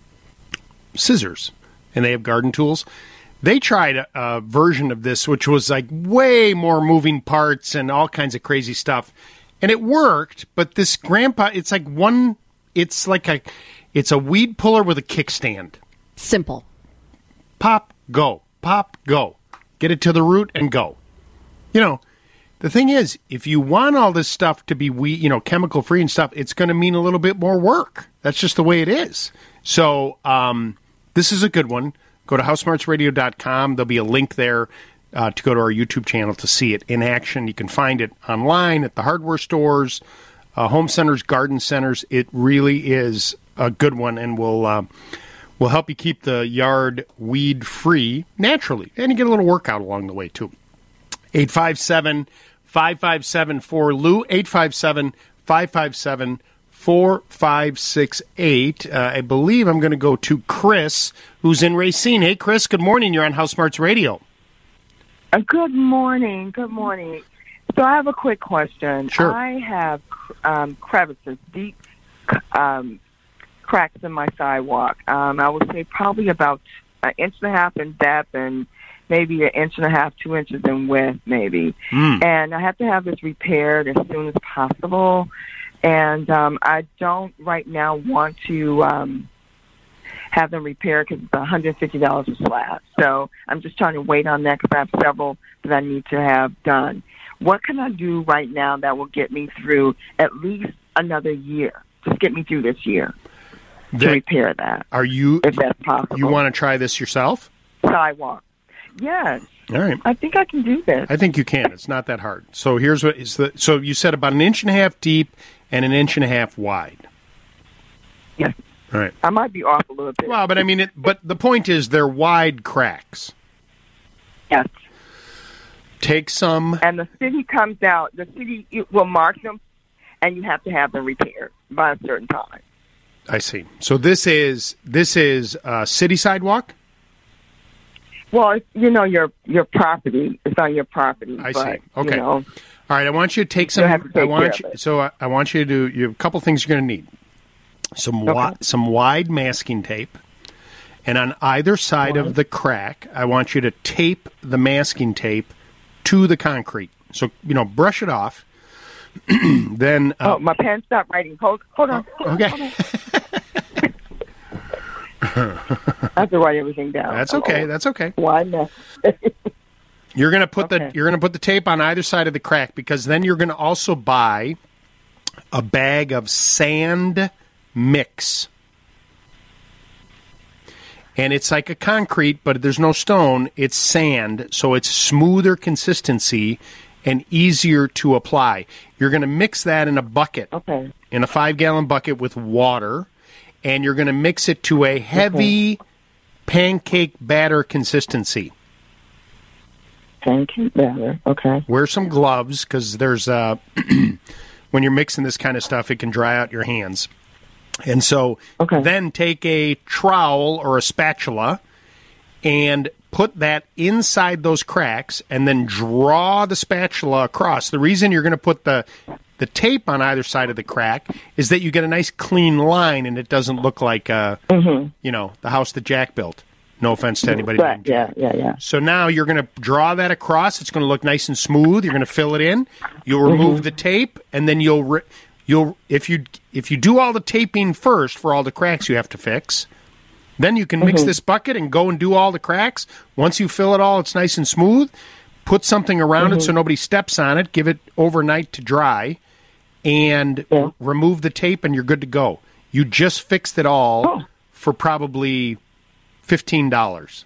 scissors, and they have garden tools? They tried a, a version of this, which was like way more moving parts and all kinds of crazy stuff. And it worked, but this grandpa, it's like one, it's like a, it's a weed puller with a kickstand. Simple. Pop, go. Pop, go. Get it to the root and go. You know, the thing is, if you want all this stuff to be, we, you know, chemical free and stuff, it's going to mean a little bit more work. That's just the way it is. So um, this is a good one. Go to house smarts radio dot com. There'll be a link there uh, to go to our YouTube channel to see it in action. You can find it online at the hardware stores, uh, home centers, garden centers. It really is a good one, and will uh, will help you keep the yard weed free naturally, and you get a little workout along the way too. eight five seven, five five seven, four L U, eight five seven, five five seven, four five six eight. Uh, I believe I'm going to go to Chris, who's in Racine. Hey, Chris, good morning. You're on House Smarts Radio. Uh, good morning. Good morning. So I have a quick question. Sure. I have um, crevices, deep um, cracks in my sidewalk. Um, I would say probably about an inch and a half in depth and maybe an inch and a half, two inches in width, maybe. Mm. And I have to have this repaired as soon as possible. And um, I don't right now want to um, have them repaired because it's one hundred fifty dollars a slab. So I'm just trying to wait on that because I have several that I need to have done. What can I do right now that will get me through at least another year? Just get me through this year to That- repair that, Are you, if that's possible. you want to try this yourself? Sidewalk. Yes. All right. I think I can do this. I think you can. It's not that hard. So here's what is the. So you said about an inch and a half deep and an inch and a half wide. Yes. All right. I might be off a little bit. Well, but I mean, it, but the point is they're wide cracks. Yes. Take some. And the city comes out. The city will mark them, and you have to have them repaired by a certain time. I see. So this is this is a city sidewalk? Well, it's, you know, your your property. It's on your property. I but, see. Okay. You know, all right. I want you to take some. You'll have to take I want care you, of it. so I, I want you to do. You have a couple things you're going to need. Some Okay. wi- some wide masking tape, and on either side of the crack, I want you to tape the masking tape to the concrete. So you know, brush it off. Then. Uh, oh, my pen stopped writing. Hold, hold on. Hold okay. On, hold on. I have to write everything down. That's okay. Oh, That's okay. Why not? You're gonna put Okay. the you're gonna put the tape on either side of the crack because then you're gonna also buy a bag of sand mix. And it's like a concrete, but there's no stone. It's sand, so it's smoother consistency and easier to apply. You're going to mix that in a bucket, okay. in a five-gallon bucket with water, and you're going to mix it to a heavy pancake batter consistency. Pancake batter, okay. Wear some gloves because there's uh, when you're mixing this kind of stuff, it can dry out your hands. And so then take a trowel or a spatula and put that inside those cracks and then draw the spatula across. The reason you're going to put the the tape on either side of the crack is that you get a nice clean line and it doesn't look like, uh, mm-hmm. you know, the house that Jack built. No offense to anybody. Right, yeah, yeah, yeah. So now you're going to draw that across. It's going to look nice and smooth. You're going to fill it in. You'll remove Mm-hmm. the tape, and then you'll re- you'll if you if you do all the taping first for all the cracks you have to fix, then you can mix Mhm. this bucket and go and do all the cracks. Once you fill it all, it's nice and smooth. Put something around it so Mhm. nobody steps on it. Give it overnight to dry, and r- remove the tape, and you're good to go. You just fixed it all for probably fifteen dollars.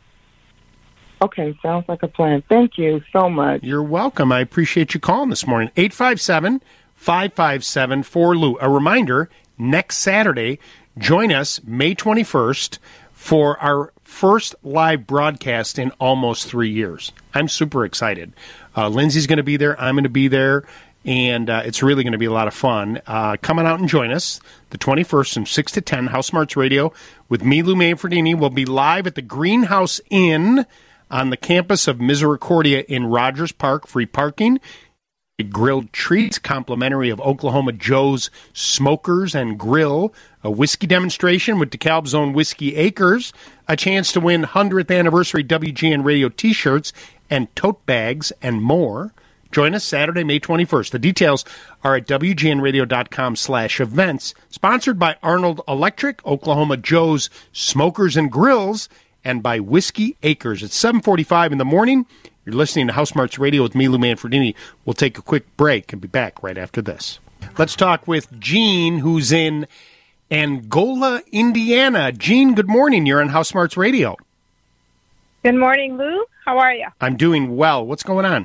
Okay, sounds like a plan. Thank you so much. You're welcome. I appreciate you calling this morning. eight five seven, five five seven, four L U. A reminder, next Saturday, join us May twenty-first for our first live broadcast in almost three years. I'm super excited. Uh, Lindsay's going to be there. I'm going to be there. And uh, it's really going to be a lot of fun. Uh, come on out and join us the twenty-first from six to ten, House Smarts Radio with me, Lou Manfredini. We'll be live at the Greenhouse Inn on the campus of Misericordia in Rogers Park. Free parking, grilled treats, complimentary of Oklahoma Joe's Smokers and Grill, a whiskey demonstration with DeKalb's own Whiskey Acres, a chance to win hundredth anniversary W G N Radio t-shirts and tote bags and more. Join us Saturday, May twenty-first. The details are at W G N radio dot com slash events. Sponsored by Arnold Electric, Oklahoma Joe's Smokers and Grills, and by Whiskey Acres. It's seven forty-five in the morning. You're listening to House Smarts Radio with me, Lou Manfredini. We'll take a quick break and be back right after this. Let's talk with Gene, who's in Angola, Indiana. Gene, good morning. You're on House Smarts Radio. Good morning, Lou. How are you? I'm doing well. What's going on?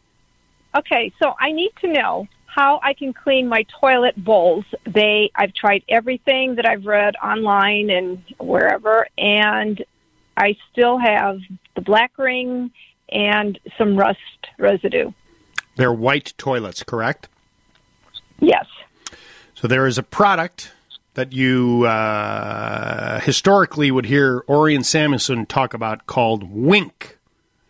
Okay, so I need to know how I can clean my toilet bowls. They, I've tried everything that I've read online and wherever, and I still have the black ring and some rust residue. They're white toilets, correct? Yes. So there is a product that you uh, historically would hear Orion Samuelson talk about called Wink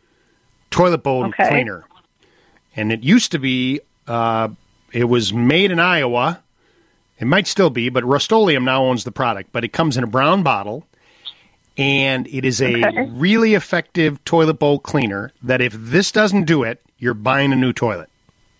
Toilet Bowl Okay. Cleaner. And it used to be, uh, it was made in Iowa. It might still be, but Rust-Oleum now owns the product. But it comes in a brown bottle, and it is a Okay. really effective toilet bowl cleaner that if this doesn't do it, you're buying a new toilet.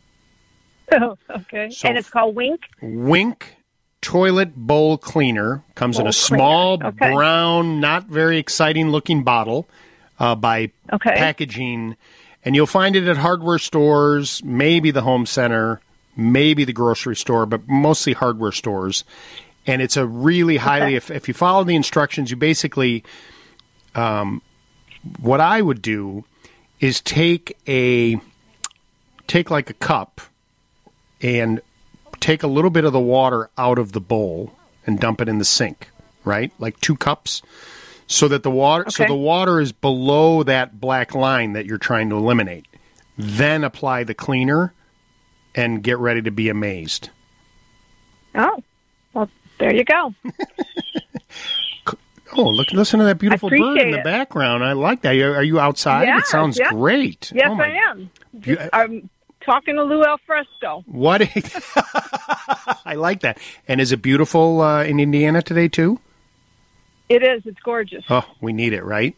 Oh, okay. So- and it's called Wink? Wink Toilet Bowl Cleaner comes in Bowl a small, cleaner. Okay. brown, not very exciting looking bottle uh, by Okay. Packaging. And you'll find it at hardware stores, maybe the home center, maybe the grocery store, but mostly hardware stores. And it's a really highly, if, if you follow the instructions, you basically, um, what I would do is take a, take like a cup and take a little bit of the water out of the bowl and dump it in the sink, right? Like two cups. so that the water so Okay. the water is below that black line that you're trying to eliminate. Then apply the cleaner and get ready to be amazed. Oh, well, there you go. Oh, look! Listen to that beautiful I bird in appreciate the it. background. I like that. Are you outside? Yes, it sounds yes. great. Yes, Oh, my- I am. You- I'm talking to Lou Alfresco. What? I like that. And is it beautiful uh, in Indiana today too? It is. It's gorgeous. Oh, we need it, right?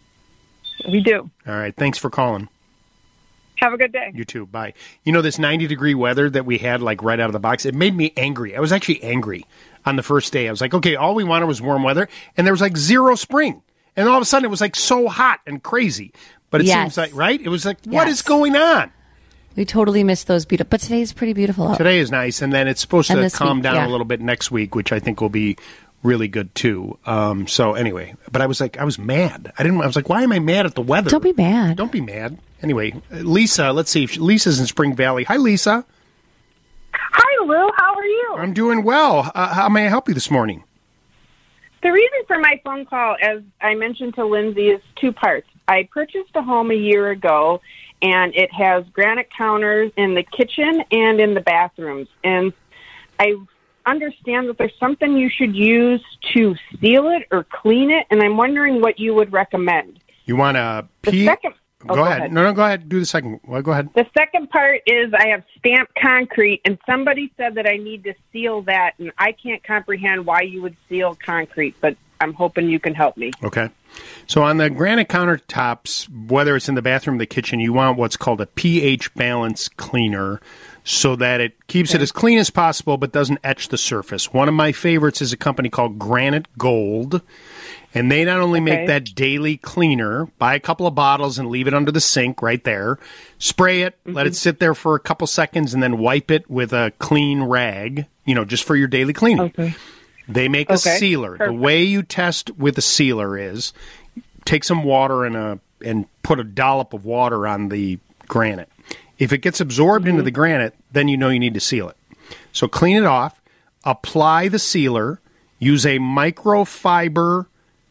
We do. All right. Thanks for calling. Have a good day. You too. Bye. You know, this ninety degree weather that we had, like right out of the box, it made me angry. I was actually angry on the first day. I was like, okay, all we wanted was warm weather, and there was like zero spring. And all of a sudden, it was like so hot and crazy. But it Yes. seems like, right? It was like, what Yes. is going on? We totally missed those beautiful. But today's pretty beautiful out. Today is nice, and then it's supposed And to this calm week, down yeah. a little bit next week, which I think will be really good too. Um, so anyway, but I was like, I was mad. I didn't. I was like, why am I mad at the weather? Don't be mad. Don't be mad. Anyway, uh, Lisa, let's see. If she, Lisa's in Spring Valley. Hi, Lisa. Hi, Lou. How are you? I'm doing well. Uh, how may I help you this morning? The reason for my phone call, as I mentioned to Lindsay, is two parts. I purchased a home a year ago, and it has granite counters in the kitchen and in the bathrooms. And I understand that there's something you should use to seal it or clean it, and I'm wondering what you would recommend. You want to The pee? second- Go, oh, go ahead. ahead. No, no, go ahead. Do the second. Well, go ahead. The second part is I have stamped concrete, and somebody said that I need to seal that, and I can't comprehend why you would seal concrete, but I'm hoping you can help me. Okay. So on the granite countertops, whether it's in the bathroom or the kitchen, you want what's called a pH balance cleaner so that it keeps it as clean as possible but doesn't etch the surface. One of my favorites is a company called Granite Gold. And they not only Okay. make that daily cleaner, buy a couple of bottles and leave it under the sink right there, spray it, let it sit there for a couple seconds, and then wipe it with a clean rag, you know, just for your daily cleaning. Okay. They make a Okay, sealer. perfect. The way you test with a sealer is take some water and a and put a dollop of water on the granite. If it gets absorbed into the granite, then you know you need to seal it. So clean it off, apply the sealer, use a microfiber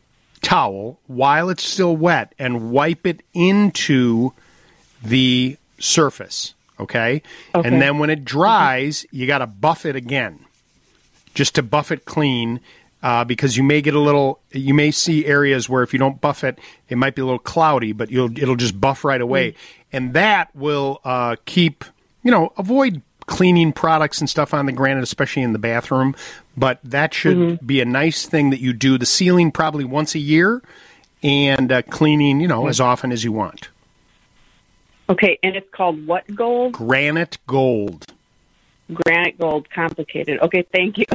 towel while it's still wet and wipe it into the surface, okay? Okay. And then when it dries, you got to buff it again just to buff it clean uh, because you may get a little, you may see areas where if you don't buff it, it might be a little cloudy, but you'll it'll just buff right away. And that will uh, keep, you know, avoid cleaning products and stuff on the granite, especially in the bathroom. But that should Mhm. be a nice thing that you do. The sealing probably once a year and uh, cleaning, you know, as often as you want. Okay, and it's called what gold? Granite Gold. Granite gold, complicated. Okay, thank you.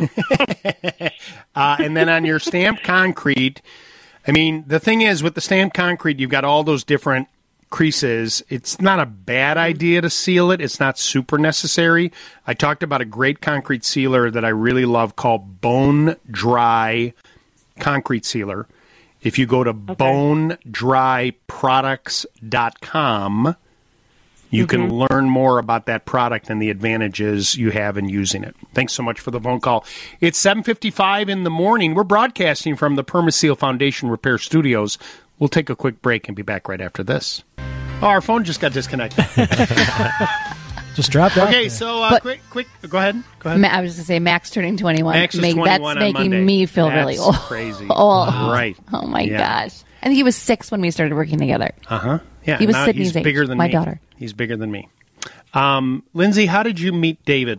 Uh, and then on your stamped concrete, I mean, the thing is with the stamped concrete, you've got all those different creases. It's not a bad idea to seal it. It's not super necessary. I talked about a great concrete sealer that I really love called Bone Dry Concrete Sealer. If you go to bone dry products dot com, you can Mhm. learn more about that product and the advantages you have in using it. Thanks so much for the phone call. It's seven fifty-five in the morning. We're broadcasting from the Permaseal Foundation Repair Studios. We'll take a quick break and be back right after this. Oh, our phone just got disconnected. Just dropped out. Okay, there. so uh, But- quick, quick. Go ahead. Go ahead. Ma- I was going to say Max turning twenty-one. Max is Make- twenty-one that's on making Monday. me feel That's really old. crazy. Oh, Right. Oh my Yeah. gosh! I think he was six when we started working together. Uh huh. Yeah, He was now Sydney's he's age, bigger than my me. daughter. He's bigger than me. Um, Lindsay, how did you meet David?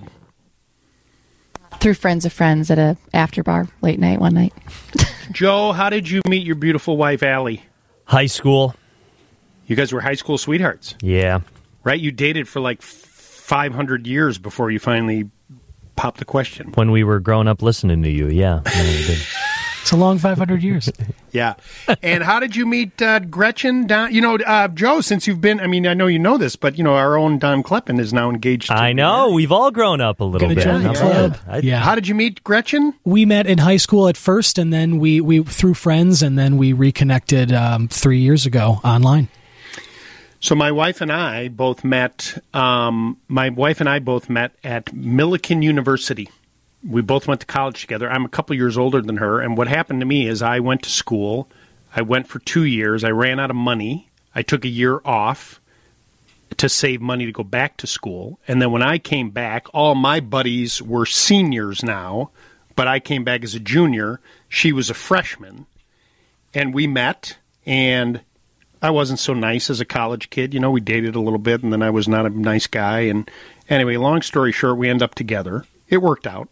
Through friends of friends at a after bar late night one night. Joe, how did you meet your beautiful wife, Allie? High school. You guys were high school sweethearts, Yeah. right? You dated for like five hundred years before you finally popped the question. When we were growing up listening to you, yeah. Yeah, we did. It's a long five hundred years. Yeah. And how did you meet uh, Gretchen? Don, you know, uh, Joe, since you've been, I mean, I know you know this, but, you know, our own Don Kleppen is now engaged. to I know. We've all grown up a little Gonna bit. join the Not club. bad. I- Yeah. How did you meet Gretchen? We met in high school at first, and then we, we through friends, and then we reconnected um, three years ago online. So my wife and I both met. Um, my wife and I both met at Millikan University. We both went to college together. I'm a couple years older than her, and what happened to me is I went to school I went for two years. I ran out of money. I took a year off to save money to go back to school. And then when I came back, all my buddies were seniors now, but I came back as a junior. She was a freshman. And we met, and I wasn't so nice as a college kid. You know, we dated a little bit, and then I was not a nice guy. And anyway, long story short, we end up together. It worked out.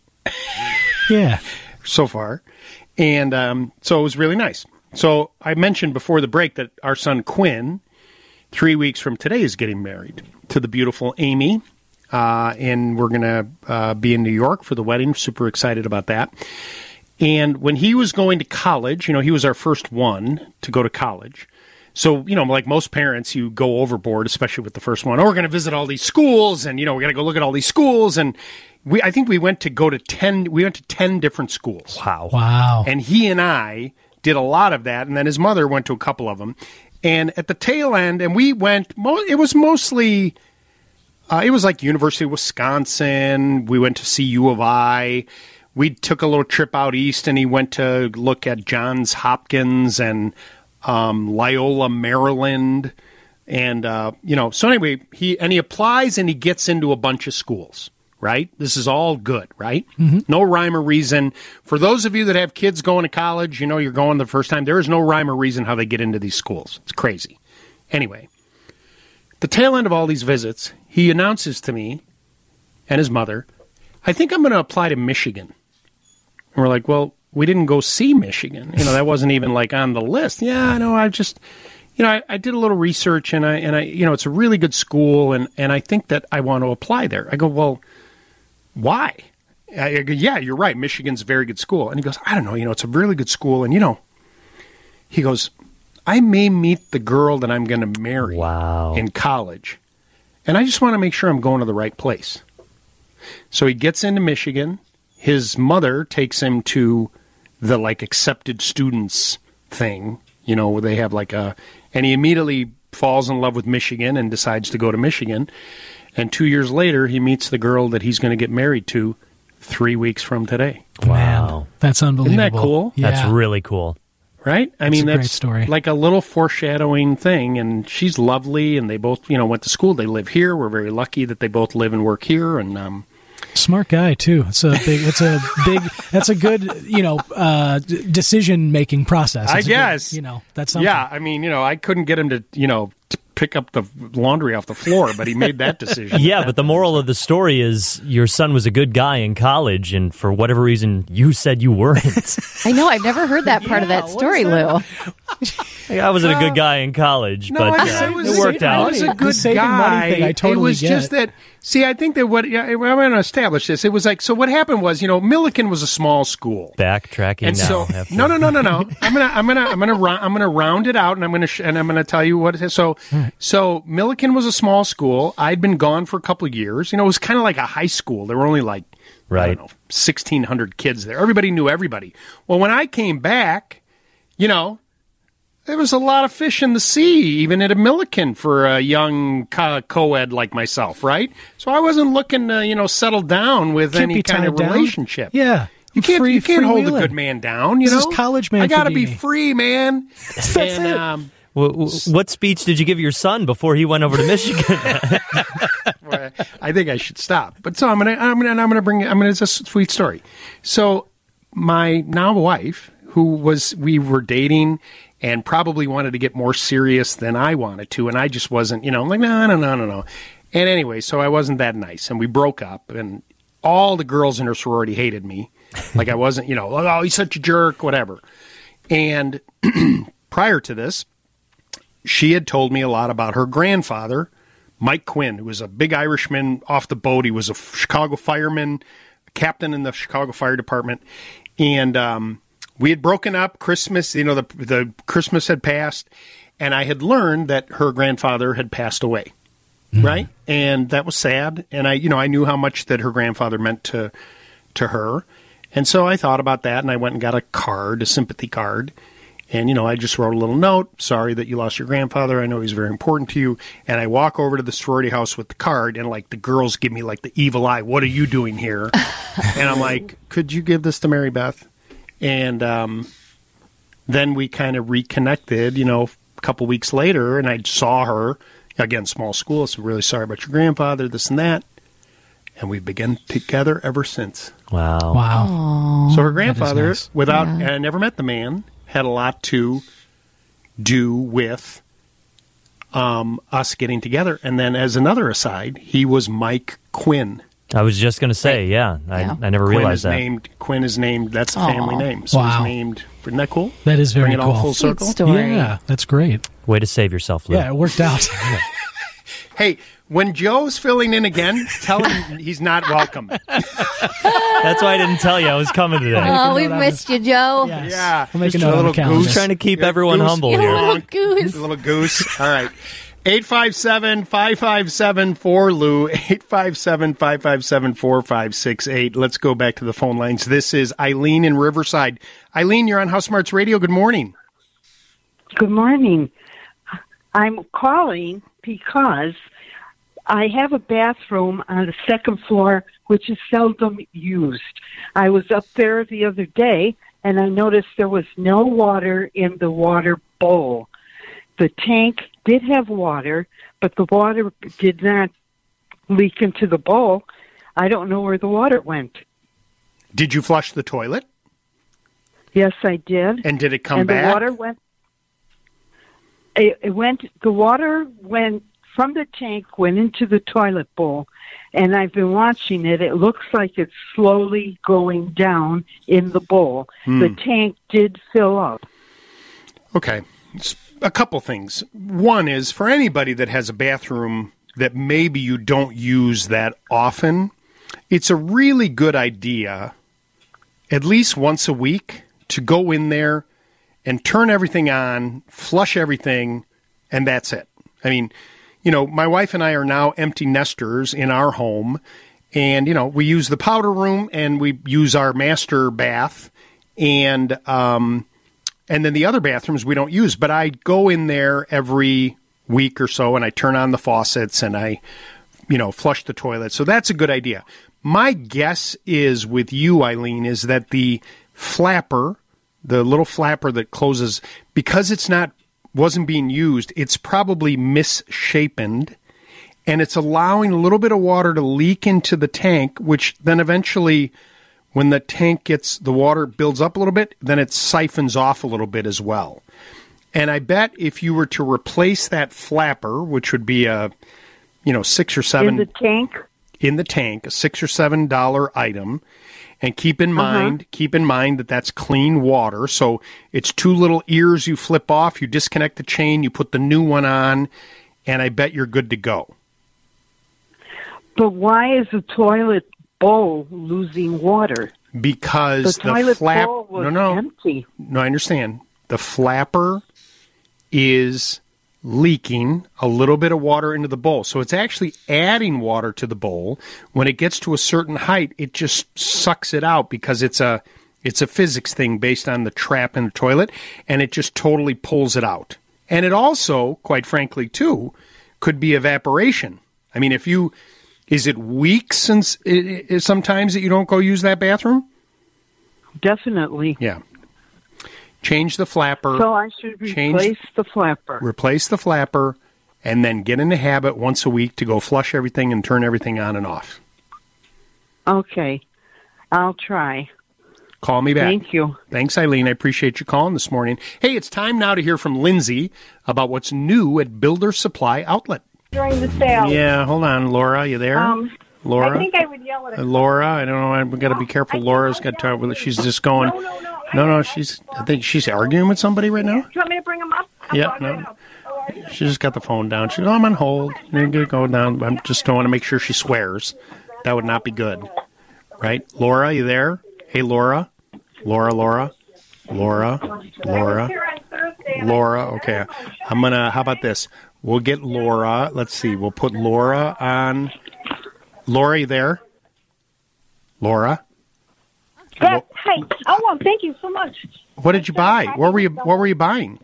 Yeah. So far. And um, so it was really nice. So I mentioned before the break that our son Quinn, three weeks from today, is getting married to the beautiful Amy. Uh, and we're going to uh, be in New York for the wedding. Super excited about that. And when he was going to college, you know, he was our first one to go to college. So, you know, like most parents, you go overboard, especially with the first one. Oh, we're going to visit all these schools, and, you know, we're going to go look at all these schools. And we, I think we went to go to ten, we went to ten different schools. Wow. Wow. And he and I did a lot of that, and then his mother went to a couple of them. And at the tail end, and we went, it was mostly, uh, it was like University of Wisconsin. We went to see U of I. We took a little trip out east, and he went to look at Johns Hopkins and um, Loyola, Maryland. And, uh, you know, so anyway, he and he applies, and he gets into a bunch of schools. Right? This is all good, right? Mm-hmm. No rhyme or reason. For those of you that have kids going to college, you know you're going the first time, there is no rhyme or reason how they get into these schools. It's crazy. Anyway, the tail end of all these visits, he announces to me and his mother, I think I'm going to apply to Michigan. And we're like, well, we didn't go see Michigan. You know, that wasn't even like on the list. Yeah, I know. I just, you know, I, I did a little research, and I, and I, you know, it's a really good school, and, and I think that I want to apply there. I go, well, why? I go, yeah, you're right. Michigan's a very good school. And he goes, I don't know. You know, it's a really good school. And, you know, he goes, I may meet the girl that I'm going to marry wow. in college. And I just want to make sure I'm going to the right place. So he gets into Michigan. His mother takes him to the, like, accepted students thing, you know, where they have like a, and he immediately falls in love with Michigan and decides to go to Michigan. And two years later, he meets the girl that he's going to get married to three weeks from today. Wow. Man, that's unbelievable. Isn't that cool? Yeah. That's really cool. Right? I That's mean, a great that's story. like a little foreshadowing thing. And she's lovely, and they both, you know, went to school. They live here. We're very lucky that they both live and work here. And, um, smart guy too. It's a big. It's a big. That's a good, you know, uh, decision making process. It's I a guess. good, you know, that's something. Yeah, I mean, you know, I couldn't get him to, you know, to pick up the laundry off the floor, but he made that decision. Yeah, but the moral of the story is your son was a good guy in college, and for whatever reason, you said you weren't. I know. I've never heard that part Yeah, of that what story, is that? I Lou. wasn't a good guy in college, No, but I, uh, I was, it worked I out. was a The good saving guy. money thing, I totally it was get. just that. See, I think that what yeah, I'm going to establish this. It was like, so what happened was, you know, Milliken was a small school. Backtracking And now. so, after- no, no, no, no, no. I'm gonna, I'm gonna, I'm gonna, rou- I'm gonna round it out, and I'm gonna, sh- and I'm gonna tell you what it is. So, so Milliken was a small school. I'd been gone for a couple of years. You know, it was kind of like a high school. There were only like, I Right. don't know, sixteen hundred kids there. Everybody knew everybody. Well, when I came back, you know, there was a lot of fish in the sea, even at a Milliken for a young co- co-ed like myself, right? So I wasn't looking to, you know, settle down with Can't any be kind of tied down. relationship. Yeah. You can't, Free- you can't hold a freewheeling. good man down, you This know? is college man I got to for be Dini. free, man. That's and, it. Um, Wh- wh- what speech did you give your son before he went over to Michigan? well, I think I should stop. But so I'm gonna, I'm gonna, I'm gonna bring. I'm gonna. It's a sweet story. So my now wife, who was, we were dating, and probably wanted to get more serious than I wanted to, and I just wasn't. You know, I'm like, no, no, no, no, no. And anyway, so I wasn't that nice, and we broke up, and all the girls in her sorority hated me, like I wasn't. You know, oh, he's such a jerk, whatever. And prior to this, she had told me a lot about her grandfather, Mike Quinn, who was a big Irishman off the boat. He was a Chicago fireman, captain in the Chicago Fire Department. And um, we had broken up. Christmas, you know, the, the Christmas had passed, and I had learned that her grandfather had passed away, mm-hmm. right? And that was sad. And I, you know, I knew how much that her grandfather meant to to her. And so I thought about that, and I went and got a card, a sympathy card. And, you know, I just wrote a little note, sorry that you lost your grandfather. I know he's very important to you. And I walk over to the sorority house with the card, and, like, the girls give me, like, the evil eye. What are you doing here? And I'm like, could you give this to Mary Beth? And um, then we kind of reconnected, you know, a couple weeks later, and I saw her, again, small school, so really sorry about your grandfather, this and that. And we've been together ever since. Wow. Wow. Aww. So her grandfather, nice. without, Yeah. and I never met the man, had a lot to do with um, us getting together. And then as another aside, he was Mike Quinn. I was just going to say, yeah, I, Yeah. I never Quinn realized is that. named, Quinn is named, that's the Aw. family name. So Wow. he's named, isn't that cool? That is very Bring it all cool. full Sweet circle. story. Yeah, that's great. Way to save yourself, Lou. Yeah, it worked out. Hey, when Joe's filling in again, tell him he's not welcome. That's why I didn't tell you I was coming today. Oh, we've missed you, Joe. Yes. Yeah. We'll make a Just note on the little calendar. goose. Trying to keep Yeah, everyone goose. humble You here. little goose. A little goose. All right. eight five seven, five five seven, four L U, eight five seven, five five seven, four five six eight. Let's go back to the phone lines. This is Eileen in Riverside. Eileen, you're on House Smarts Radio. Good morning. Good morning. I'm calling because I have a bathroom on the second floor, which is seldom used. I was up there the other day, and I noticed there was no water in the water bowl. The tank did have water, but the water did not leak into the bowl. I don't know where the water went. Did you flush the toilet? Yes, I did. And did it come and back? the water went. It, it went. The water went from the tank, went into the toilet bowl, and I've been watching it. It looks like it's slowly going down in the bowl. Hmm. The tank did fill up. Okay. S- A couple things. One is for anybody that has a bathroom that maybe you don't use that often, it's a really good idea, at least once a week, to go in there and turn everything on, flush everything, and that's it. I mean, you know, my wife and I are now empty nesters in our home, and, you know, we use the powder room and we use our master bath, and, um, and then the other bathrooms we don't use. But I go in there every week or so and I turn on the faucets and I, you know, flush the toilet. So that's a good idea. My guess is with you, Eileen, is that the flapper, the little flapper that closes, because it's not, wasn't being used, it's probably misshapen, and it's allowing a little bit of water to leak into the tank, which then eventually, when the tank gets, the water builds up a little bit, then it siphons off a little bit as well. And I bet if you were to replace that flapper, which would be a, you know, six or seven In the tank? in the tank, a six or seven dollar item, and keep in mind, keep in mind that that's clean water. So it's two little ears you flip off, you disconnect the chain, you put the new one on, and I bet you're good to go. But why is the toilet bowl losing water? Because the the, toilet flap, bowl was no, no, empty. no, I understand. The flapper is leaking a little bit of water into the bowl. So it's actually adding water to the bowl. When it gets to a certain height, it just sucks it out because it's a it's a physics thing based on the trap in the toilet, and it just totally pulls it out. And it also, quite frankly, too, could be evaporation. I mean, if you is it weeks since it, it, sometimes that you don't go use that bathroom? Definitely. Yeah. Change the flapper. So I should change- replace the flapper. Replace the flapper, and then get in the habit once a week to go flush everything and turn everything on and off. Okay. I'll try. Call me back. Thank you. Thanks, Eileen. I appreciate you calling this morning. Hey, it's time now to hear from Lindsay about what's new at Builder Supply Outlet. During the sale. Yeah, hold on, Laura. You there? Um, Laura? I think I would yell at Uh, a Laura, I don't know. I've got to be careful. Laura's got to talk with her. She's just going. No, no, no. No, no, she's. I think she's arguing with somebody right now. Do you want me to bring them up? I'll Yeah, talk no. right now. She just got the phone down. She's, oh, I'm on hold. You're going to go down. I'm just don't want to make sure she swears. That would not be good. Right? Laura, you there? Hey, Laura? Laura, Laura? Laura? Laura? Laura, okay. I'm going to, how about this? We'll get Laura. Let's see. We'll put Laura on. Laura, you there? Laura? Yeah, hi. Oh, well, thank you so much. What did you buy? What were you, what were you buying?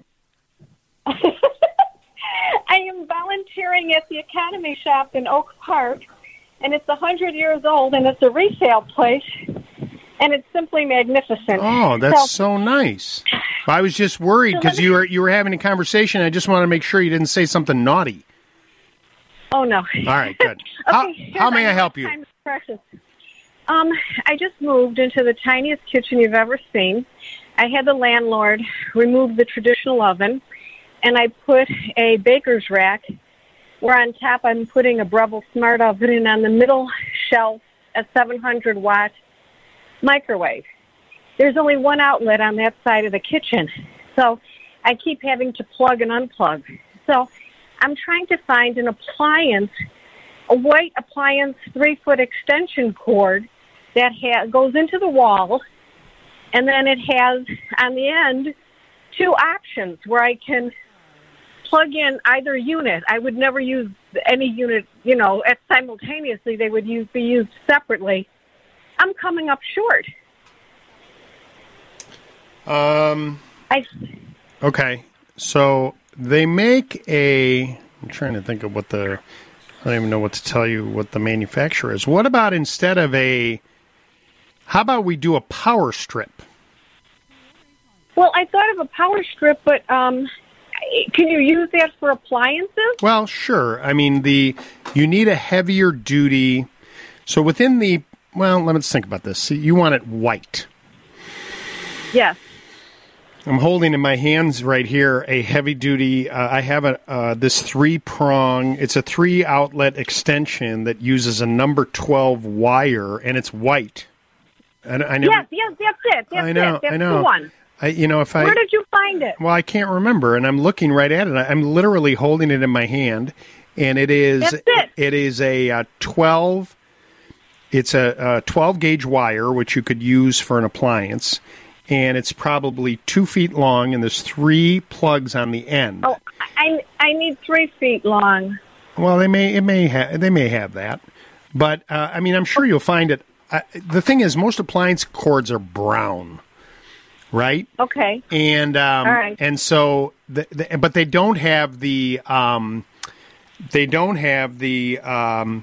I am volunteering at the Economy Shop in Oak Park, and it's one hundred years old, and it's a resale place, and it's simply magnificent. Oh, that's so, so nice. I was just worried because you were you were having a conversation. I just wanted to make sure you didn't say something naughty. Oh, no. All right, good. Okay, how how may I help you? Time is precious. Um, I just moved into the tiniest kitchen you've ever seen. I had the landlord remove the traditional oven, and I put a baker's rack where on top I'm putting a Breville Smart Oven, and on the middle shelf a seven hundred watt microwave. There's only one outlet on that side of the kitchen, so I keep having to plug and unplug. So I'm trying to find an appliance, a white appliance three-foot extension cord that ha- goes into the wall, and then it has on the end two options where I can plug in either unit. I would never use any unit, you know, at simultaneously. They would use, be used separately. I'm coming up short. Um. I, okay, so they make a. I'm trying to think of what the. I don't even know what to tell you what the manufacturer is. What about instead of a. How about we do a power strip? well, I thought of a power strip, but um, can you use that for appliances? Well, sure. I mean, the you need a heavier duty. So within the. Well, let's think about this. See, you want it white. Yes. I'm holding in my hands right here a heavy-duty, uh, I have a uh, this three-prong, it's a three-outlet extension that uses a number twelve wire, and it's white. And I never, yes, yes, that's it. That's I know, it. That's I know. the one. I, you know, if I, Where did you find it? Well, I can't remember, and I'm looking right at it. I'm literally holding it in my hand, and it is, That's it. it is a uh, twelve, it's a, a twelve-gauge wire, which you could use for an appliance. And it's probably two feet long, and there's three plugs on the end. Oh, I I need three feet long. Well, they may it may ha- they may have that, but uh, I mean, I'm sure you'll find it. Uh, the thing is, most appliance cords are brown, right? Okay. And um, All right. and so, the, the, but they don't have the um, they don't have the um,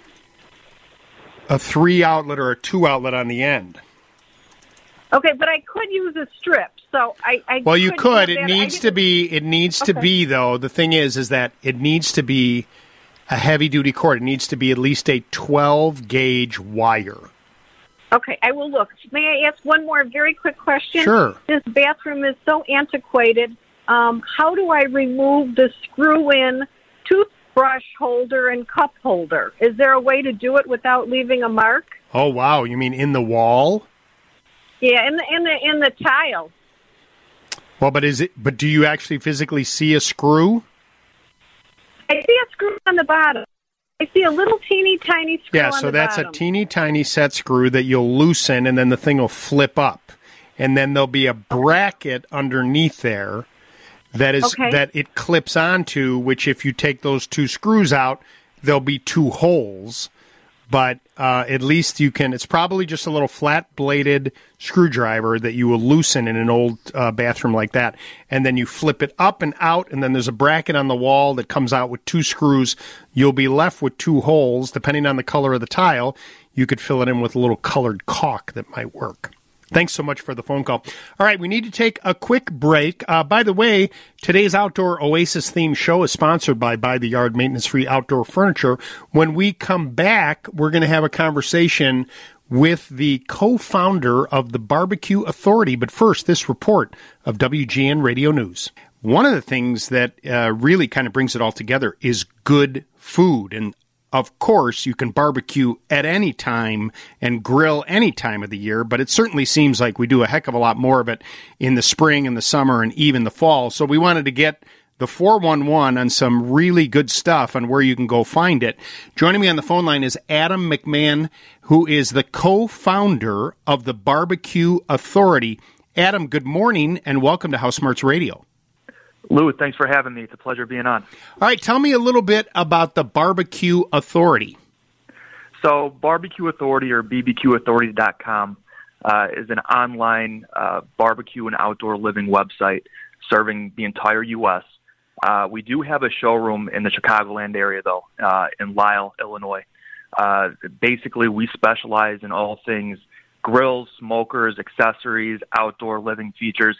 a three outlet or a two outlet on the end. Okay, but I could use a strip, so I. I Well, you could. could. use It that. needs I to be. It needs to Okay. be though. The thing is, is that it needs to be a heavy duty cord. It needs to be at least a twelve gauge wire. Okay, I will look. May I ask one more very quick question? Sure. This bathroom is so antiquated. Um, how do I remove the screw-in toothbrush holder and cup holder? Is there a way to do it without leaving a mark? Oh wow! You mean in the wall? Yeah, in the in the in the tile. Well, but is it? But do you actually physically see a screw? I see a screw on the bottom. I see a little teeny tiny screw Yeah. on So the that's bottom. a teeny tiny set screw that you'll loosen, and then the thing will flip up, and then there'll be a bracket underneath there that is Okay. that it clips onto. Which, if you take those two screws out, there'll be two holes. But uh, at least you can, it's probably just a little flat-bladed screwdriver that you will loosen in an old uh, bathroom like that. And then you flip it up and out, and then there's a bracket on the wall that comes out with two screws. You'll be left with two holes. Depending on the color of the tile, you could fill it in with a little colored caulk that might work. Thanks so much for the phone call. All right, we need to take a quick break. Uh, by the way, today's Outdoor Oasis themed show is sponsored by By the Yard Maintenance Free Outdoor Furniture. When we come back, we're going to have a conversation with the co-founder of the Barbecue Authority. But first, this report of W G N Radio News. One of the things that uh, really kind of brings it all together is good food. And of course, you can barbecue at any time and grill any time of the year, but it certainly seems like we do a heck of a lot more of it in the spring and the summer and even the fall. So we wanted to get the four one one on some really good stuff on where you can go find it. Joining me on the phone line is Adam McMahon, who is the co-founder of the Barbecue Authority. Adam, good morning and welcome to House Smarts Radio. Lou, thanks for having me. It's a pleasure being on. All right, tell me a little bit about the Barbecue Authority. So Barbecue Authority, or b b q authority dot com, uh, is an online uh, barbecue and outdoor living website serving the entire U S Uh, we do have a showroom in the Chicagoland area, though, uh, in Lisle, Illinois. Uh, basically, we specialize in all things grills, smokers, accessories, outdoor living features,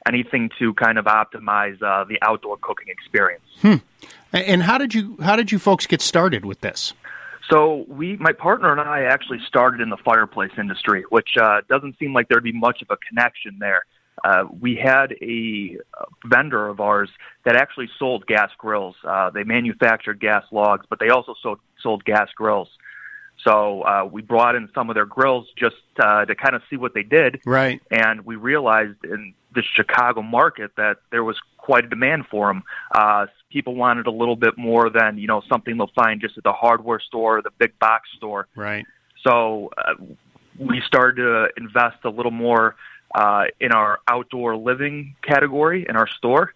anything to kind of optimize uh, the outdoor cooking experience. Hmm. And how did you how did you folks get started with this? So we, my partner and I actually started in the fireplace industry, which uh, doesn't seem like there'd be much of a connection there. Uh, we had a vendor of ours that actually sold gas grills. Uh, they manufactured gas logs, but they also sold, sold gas grills. So uh, we brought in some of their grills just uh, to kind of see what they did. Right. And we realized in the Chicago market that there was quite a demand for them. Uh, people wanted a little bit more than, you know, something they'll find just at the hardware store or the big box store. Right. So uh, we started to invest a little more uh, in our outdoor living category in our store.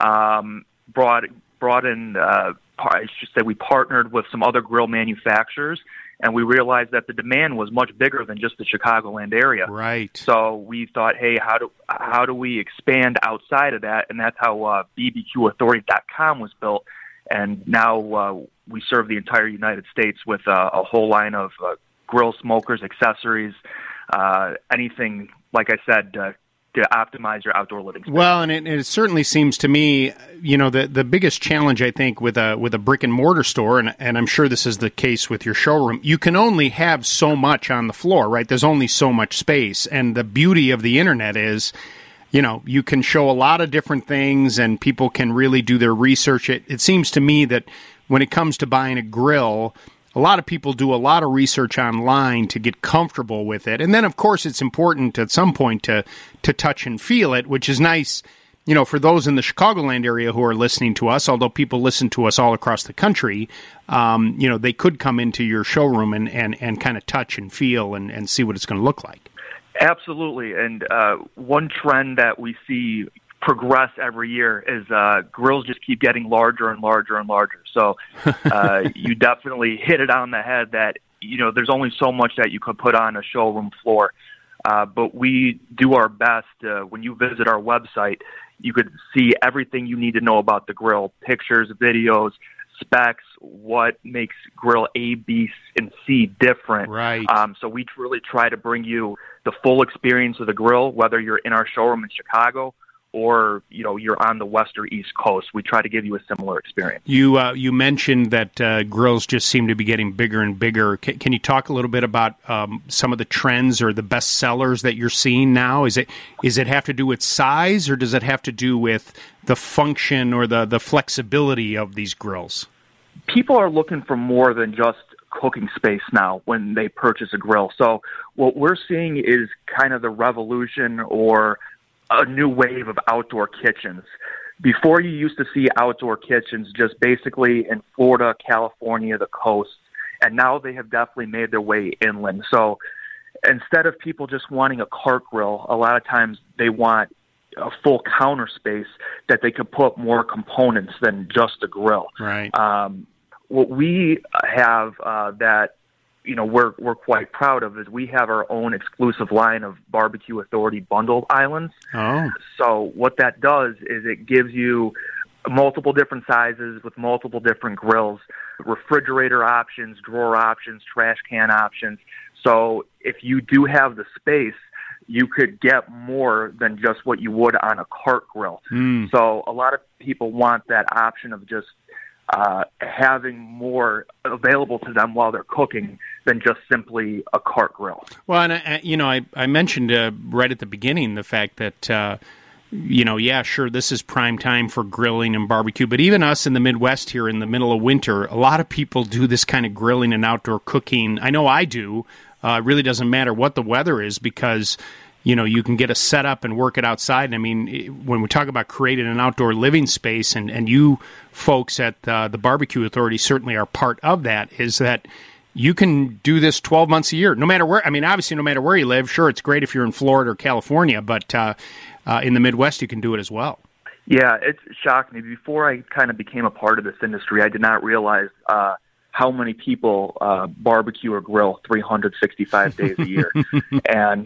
Um, brought brought in, uh, I should say, we partnered with some other grill manufacturers, and we realized that the demand was much bigger than just the Chicagoland area. Right. So we thought, hey, how do how do we expand outside of that? And that's how uh, B B Q Authority dot com was built. And now uh, we serve the entire United States with uh, a whole line of uh, grill smokers, accessories, uh, anything, like I said, uh, to optimize your outdoor living space. Well, and it, it certainly seems to me, you know, the the biggest challenge, I think, with a with a brick and mortar store, and and I'm sure this is the case with your showroom, you can only have so much on the floor, right? There's only so much space, and the beauty of the internet is, you know, you can show a lot of different things, and people can really do their research. It it seems to me that when it comes to buying a grill, a lot of people do a lot of research online to get comfortable with it. And then, of course, it's important at some point to to touch and feel it, which is nice, you know, for those in the Chicagoland area who are listening to us, although people listen to us all across the country, um, you know, they could come into your showroom and, and, and kind of touch and feel and, and see what it's going to look like. Absolutely. And uh, one trend that we see progress every year is uh, grills just keep getting larger and larger and larger. So uh, you definitely hit it on the head that, you know, there's only so much that you could put on a showroom floor. Uh, but we do our best. Uh, when you visit our website, you could see everything you need to know about the grill, pictures, videos, specs, what makes grill A, B, and C different. Right. Um, so we really try to bring you the full experience of the grill, whether you're in our showroom in Chicago or, you know, you're on the west or east coast. We try to give you a similar experience. You uh, you mentioned that uh, grills just seem to be getting bigger and bigger. Can, can you talk a little bit about um, some of the trends or the best sellers that you're seeing now? Is it is it have to do with size, or does it have to do with the function or the, the flexibility of these grills? People are looking for more than just cooking space now when they purchase a grill. So what we're seeing is kind of the revolution or a new wave of outdoor kitchens. Before, you used to see outdoor kitchens just basically in Florida, California, the coast, and now they have definitely made their way inland. So instead of people just wanting a cart grill, a lot of times they want a full counter space that they could put more components than just a grill. Right. Um, what we have uh, that you know, we're we're quite proud of is we have our own exclusive line of B B Q Authority bundled islands. Oh. So what that does is it gives you multiple different sizes with multiple different grills, refrigerator options, drawer options, trash can options. So if you do have the space, you could get more than just what you would on a cart grill. Mm. So a lot of people want that option of just Uh, having more available to them while they're cooking than just simply a cart grill. Well, and I, you know, I, I mentioned uh, right at the beginning the fact that, uh, you know, yeah, sure, this is prime time for grilling and barbecue, but even us in the Midwest here in the middle of winter, a lot of people do this kind of grilling and outdoor cooking. I know I do. Uh, it really doesn't matter what the weather is because, you know, you can get a setup and work it outside. And I mean, it, when we talk about creating an outdoor living space, and, and you folks at uh, the B B Q Authority certainly are part of that, is that you can do this twelve months a year, no matter where. I mean, obviously, no matter where you live. Sure, it's great if you're in Florida or California, but uh, uh, in the Midwest, you can do it as well. Yeah, it shocked me. Before I kind of became a part of this industry, I did not realize uh, how many people uh, barbecue or grill three hundred sixty-five days a year. And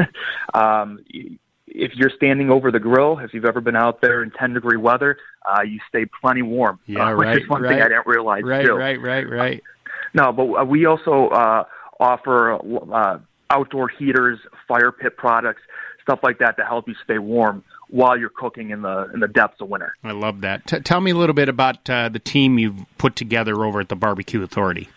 um, if you're standing over the grill, if you've ever been out there in ten-degree weather, uh, you stay plenty warm, yeah, uh, which right, is one right. thing I didn't realize, right, too. Right, right, right, right. No, but we also uh, offer uh, outdoor heaters, fire pit products, stuff like that to help you stay warm. while you're cooking in the in the depths of winter. I love that. T- tell me a little bit about uh, the team you've put together over at the Barbecue Authority.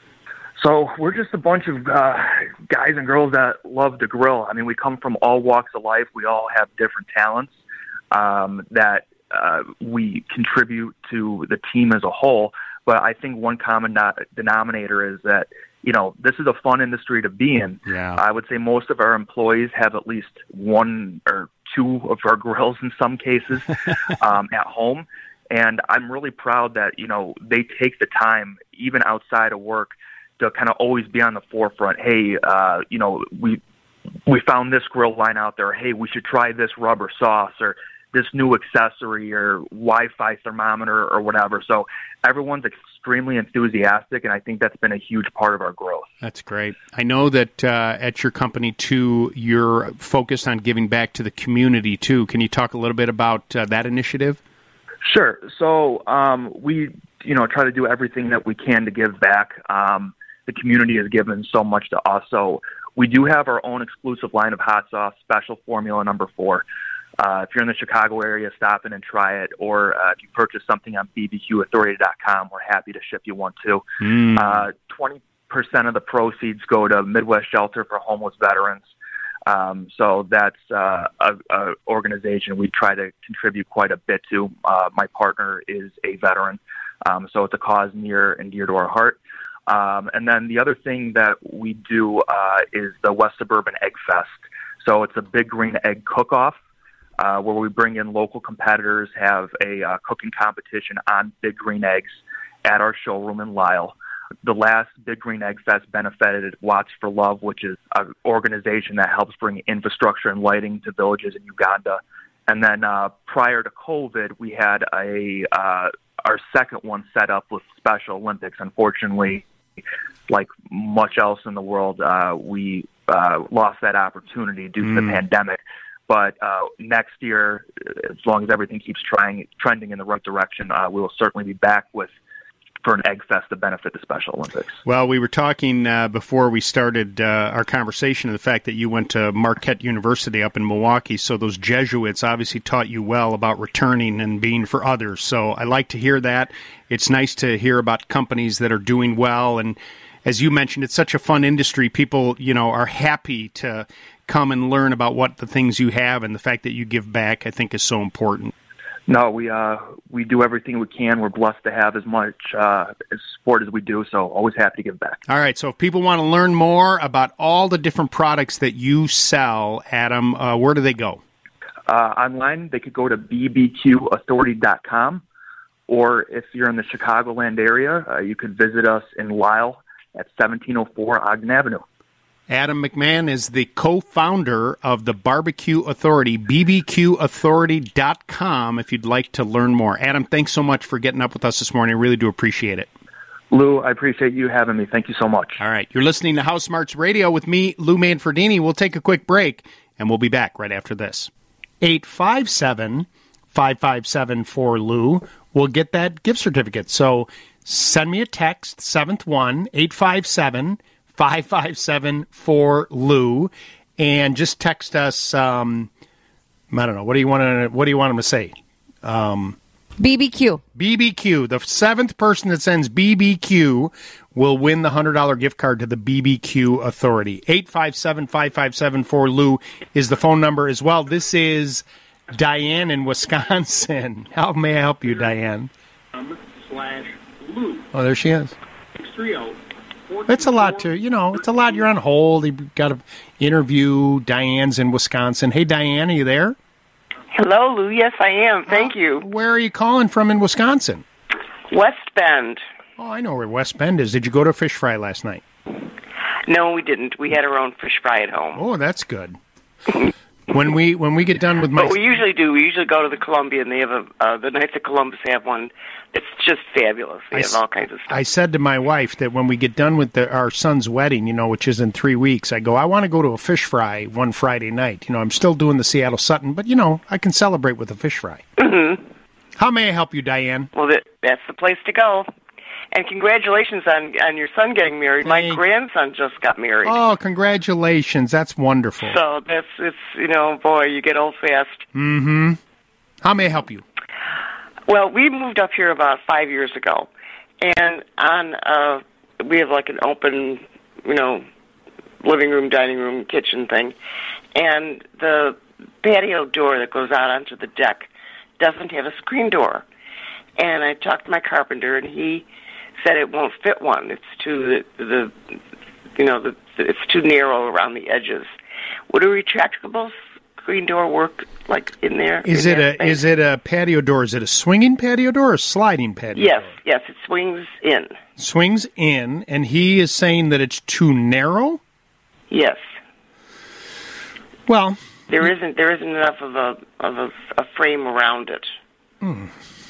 So we're just a bunch of uh, guys and girls that love to grill. I mean, we come from all walks of life. We all have different talents um, that uh, we contribute to the team as a whole. But I think one common no- denominator is that, you know, this is a fun industry to be in. Yeah. I would say most of our employees have at least one or two of our grills in some cases um, at home. And I'm really proud that, you know, they take the time, even outside of work, to kind of always be on the forefront. Hey, uh, you know, we we found this grill line out there. Hey, we should try this rubber sauce or this new accessory or Wi-Fi thermometer or whatever. So everyone's extremely enthusiastic, and I think that's been a huge part of our growth. That's great. I know that uh, at your company, too, you're focused on giving back to the community, too. Can you talk a little bit about uh, that initiative? Sure. So um, we, you know, try to do everything that we can to give back. Um, the community has given so much to us. So we do have our own exclusive line of hot sauce, Special Formula Number Four. Uh, if you're in the Chicago area, stop in and try it. Or uh, if you purchase something on B B Q authority dot com, we're happy to ship you one too. Mm. Uh, twenty percent of the proceeds go to Midwest Shelter for Homeless Veterans. Um, so that's uh, a, a organization we try to contribute quite a bit to. Uh, my partner is a veteran, um, so it's a cause near and dear to our heart. Um, and then the other thing that we do uh, is the West Suburban Egg Fest. So it's a Big Green Egg cook-off uh, where we bring in local competitors, have a uh, cooking competition on Big Green Eggs at our showroom in Lisle. The last Big Green Egg Fest benefited Watts for Love, which is an organization that helps bring infrastructure and lighting to villages in Uganda. And then uh, prior to COVID, we had a uh, our second one set up with Special Olympics. Unfortunately, like much else in the world, uh, we uh, lost that opportunity due to Mm. the pandemic. But uh, next year, as long as everything keeps trying trending in the right direction, uh, we will certainly be back with for an egg fest to benefit the Special Olympics. Well, we were talking uh, before we started uh, our conversation of the fact that you went to Marquette University up in Milwaukee, so those Jesuits obviously taught you well about returning and being for others. So I like to hear that. It's nice to hear about companies that are doing well, and as you mentioned, it's such a fun industry. People, you know, are happy to come and learn about what the things you have, and the fact that you give back, I think, is so important. No, we uh, we do everything we can. We're blessed to have as much uh, support as we do, so always happy to give back. All right, so if people want to learn more about all the different products that you sell, Adam, uh, where do they go? Uh, online, they could go to B B Q authority dot com, or if you're in the Chicagoland area, uh, you could visit us in Lisle at seventeen oh four Ogden Avenue. Adam McMahon is the co-founder of the Barbecue Authority, B B Q authority dot com, if you'd like to learn more. Adam, thanks so much for getting up with us this morning. I really do appreciate it. Lou, I appreciate you having me. Thank you so much. All right. You're listening to House Smarts Radio with me, Lou Manfredini. We'll take a quick break, and we'll be back right after this. eight five seven, five five seven, four Lou will get that gift certificate. So send me a text, seventh one, eight five seven, five five seven, four Lou, and just text us. Um, I don't know. What do you want to? What do you want them to say? Um, B B Q. B B Q. The seventh person that sends B B Q will win the one hundred dollars gift card to the B B Q Authority. eight five seven, five five seven, four Lou is the phone number as well. This is Diane in Wisconsin. How may I help you, Diane? Slash Lou. Oh, there she is. six three zero. It's a lot to, you know, it's a lot. You're on hold. You've got to interview. Diane's in Wisconsin. Hey, Diane, are you there? Hello, Lou. Yes, I am. Thank uh, you. Where are you calling from in Wisconsin? West Bend. Oh, I know where West Bend is. Did you go to a fish fry last night? No, we didn't. We had our own fish fry at home. Oh, that's good. When we when we get done with my... But we usually do. We usually go to the Columbia, and they have a... Uh, the Knights of Columbus have one. It's just fabulous. They I have all kinds of stuff. I said to my wife that when we get done with the, our son's wedding, you know, which is in three weeks, I go, I want to go to a fish fry one Friday night. You know, I'm still doing the Seattle Sutton, but, you know, I can celebrate with a fish fry. Mm-hmm. How may I help you, Diane? Well, that, that's the place to go. And congratulations on, on your son getting married. Thank My grandson just got married. Oh, congratulations. That's wonderful. So that's, it's, you know, boy, you get old fast. Mm-hmm. How may I help you? Well, we moved up here about five years ago, and on uh, we have like an open, you know, living room, dining room, kitchen thing, and the patio door that goes out onto the deck doesn't have a screen door. And I talked to my carpenter, and he said it won't fit one. It's too the, the you know the it's too narrow around the edges. Would a retractable screen door work like in there? Is in it a space? is it a patio door? Is it a swinging patio door or a sliding patio Yes, door? yes, it swings in. Swings in, and he is saying that it's too narrow? Yes. Well, there isn't there isn't enough of a of a, a frame around it. Hmm.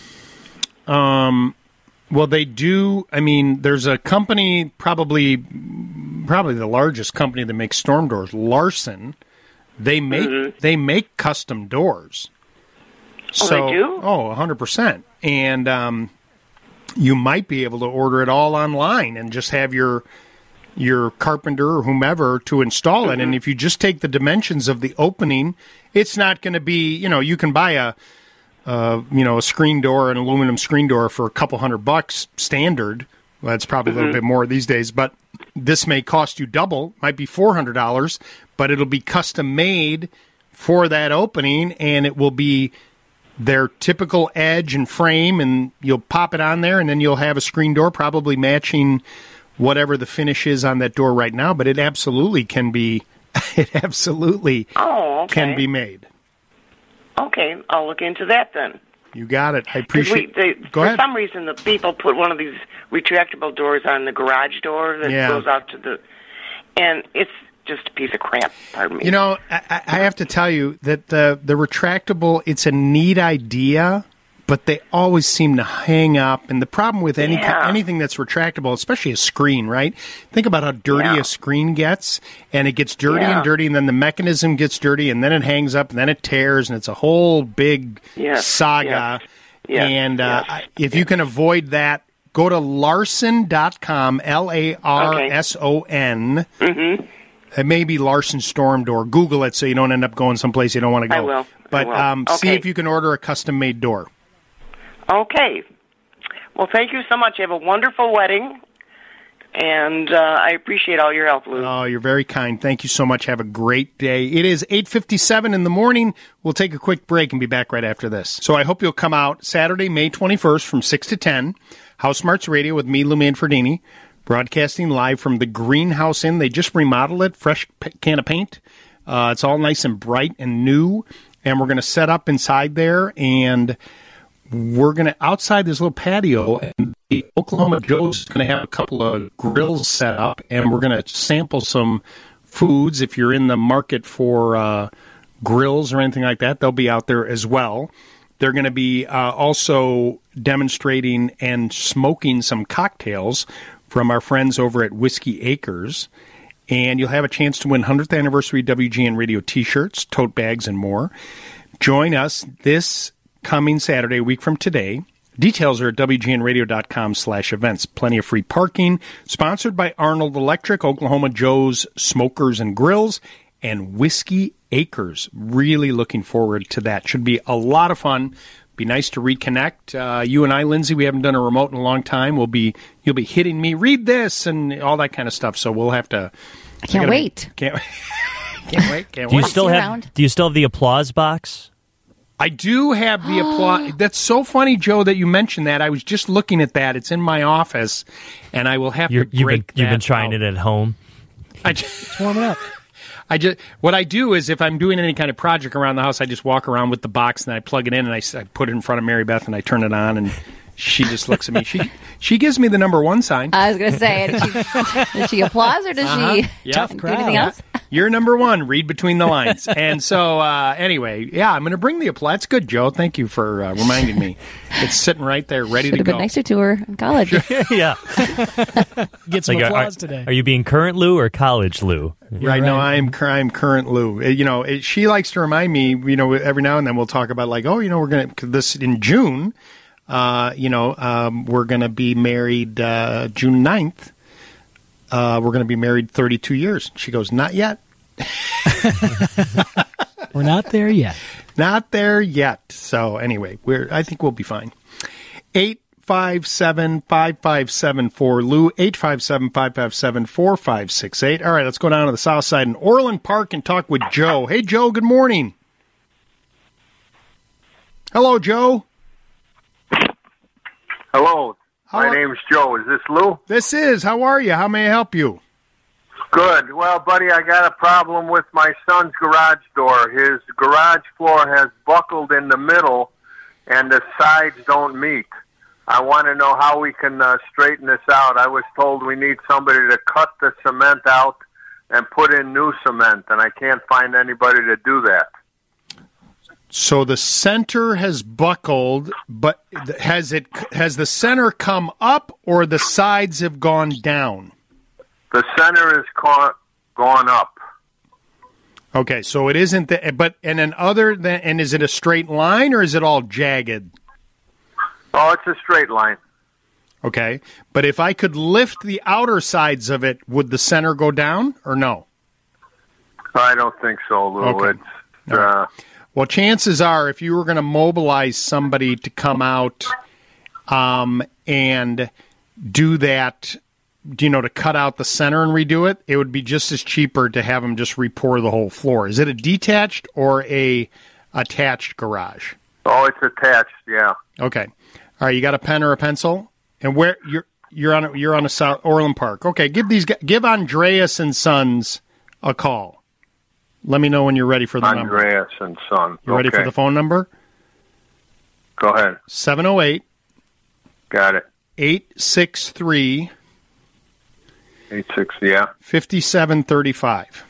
Um, well, they do. I mean, there's a company, probably, probably the largest company that makes storm doors, Larson. They make Mm-hmm. they make custom doors. Oh, So, they do? Oh, one hundred percent. And um, you might be able to order it all online and just have your your carpenter or whomever to install it. Mm-hmm. And if you just take the dimensions of the opening, it's not going to be, you know, you can buy a, uh, you know, a screen door, an aluminum screen door for a couple hundred bucks standard. Well, that's probably a little Mm-hmm. bit more these days, but this may cost you double, might be four hundred dollars, but it'll be custom made for that opening, and it will be their typical edge and frame, and you'll pop it on there, and then you'll have a screen door probably matching whatever the finish is on that door right now, but it absolutely can be, it absolutely Oh, okay. can be made. Okay, I'll look into that then. You got it. I 'Cause appreciate we, they, Go for ahead. some reason, the people put one of these retractable doors on the garage door that Yeah. goes out to the, and it's just a piece of crap. Pardon me. You know, I, I have to tell you that the the retractable, it's a neat idea, but they always seem to hang up. And the problem with any Yeah. anything that's retractable, especially a screen, right? Think about how dirty Yeah. a screen gets, and it gets dirty Yeah. and dirty, and then the mechanism gets dirty, and then it hangs up, and then it tears, and it's a whole big Yes. saga. Yes. Yes. And uh, Yes. I- if you can avoid that, go to larson dot com, L A R S O N. Mm-hmm. It may be Larson Storm Door. Google it so you don't end up going someplace you don't want to go. I will. I But will. Um, see Okay. if you can order a custom-made door. Okay. Well, thank you so much. You have a wonderful wedding, and uh, I appreciate all your help, Lou. Oh, you're very kind. Thank you so much. Have a great day. It is eight fifty-seven in the morning. We'll take a quick break and be back right after this. So I hope you'll come out Saturday, May twenty-first from six to ten. House Smarts Radio with me, Lou Manfredini, broadcasting live from the Greenhouse Inn. They just remodeled it, fresh p- can of paint. Uh, it's all nice and bright and new. And we're going to set up inside there, and we're going to, outside this little patio, and the Oklahoma Joe's is going to have a couple of grills set up, and we're going to sample some foods. If you're in the market for uh, grills or anything like that, they'll be out there as well. They're going to be uh, also demonstrating and smoking some cocktails from our friends over at Whiskey Acres. And you'll have a chance to win one hundredth Anniversary W G N Radio T-shirts, tote bags, and more. Join us this coming Saturday, a week from today. Details are at W G N radio dot com slash events. Plenty of free parking. Sponsored by Arnold Electric, Oklahoma Joe's Smokers and Grills, and Whiskey Acres. Really looking forward to that. Should be a lot of fun. Be nice to reconnect. Uh, you and I, Lindsay, we haven't done a remote in a long time. We'll be you'll be hitting me, read this, and all that kind of stuff. So we'll have to. I can't gotta- wait. Can't, can't wait. Can't Do you wait. still have Do you still have the applause box? I do have the applause. That's so funny, Joe, that you mentioned that. I was just looking at that. It's in my office, and I will have You're, to you've break been you've that been trying out. it at home. I just warm it up. I just what I do is if I'm doing any kind of project around the house, I just walk around with the box and I plug it in and I, s- I put it in front of Mary Beth and I turn it on and she just looks at me. She she gives me the number one sign. I was going to say, did she, does she applause or does Uh-huh. she Yep. do anything else? You're number one. Read between the lines. And so, uh, anyway, yeah, I'm going to bring the applause. That's good, Joe. Thank you for uh, reminding me. It's sitting right there, ready Should to have go. been nicer to her in college. yeah. Get some Like, are- applause are, today. Are you being current Lou or college Lou? Right now, I'm cur- I'm current Lou. Uh, You know, it, she likes to remind me. You know, every now and then we'll talk about like, oh, you know, we're gonna cause this in June. Uh, you know, um, we're gonna be married uh, June ninth. Uh, we're gonna be married thirty-two years. She goes, not yet. Well, We're not there yet. Not there yet. So anyway, we're. I think we'll be fine. Eight five seven five five seven four Lou. Eight five seven five five seven four five six eight. All right, let's go down to the south side in Orland Park and talk with Joe. Hey, Joe. Good morning. Hello, Joe. Hello. How My are- name's Joe. Is this Lou? This is. How are you? How may I help you? Good. Well, buddy, I got a problem with my son's garage door. His garage floor has buckled in the middle, and the sides don't meet. I want to know how we can uh, straighten this out. I was told we need somebody to cut the cement out and put in new cement, and I can't find anybody to do that. So the center has buckled, but has it has the center come up or the sides have gone down? The center has ca- gone up. Okay, so it isn't the but and then other than and is it a straight line or is it all jagged? Oh, it's a straight line. Okay, but if I could lift the outer sides of it, would the center go down or no? I don't think so, Lou. Okay. It's, uh, Well, chances are, if you were going to mobilize somebody to come out um, and do that, you know, to cut out the center and redo it, it would be just as cheaper to have them just re-pour the whole floor. Is it a detached or a attached garage? oh, it's attached, yeah. Okay. All right, you got a pen or a pencil? And where you're you're on a, you're on a South Orland Park. Okay, give these guys- give Andreas and Sons a call. Let me know when you're ready for the number. Andreas and Son. You ready Okay. for the phone number? Go ahead. seven oh eight Got it. eight six three eight six, yeah. fifty-seven thirty-five.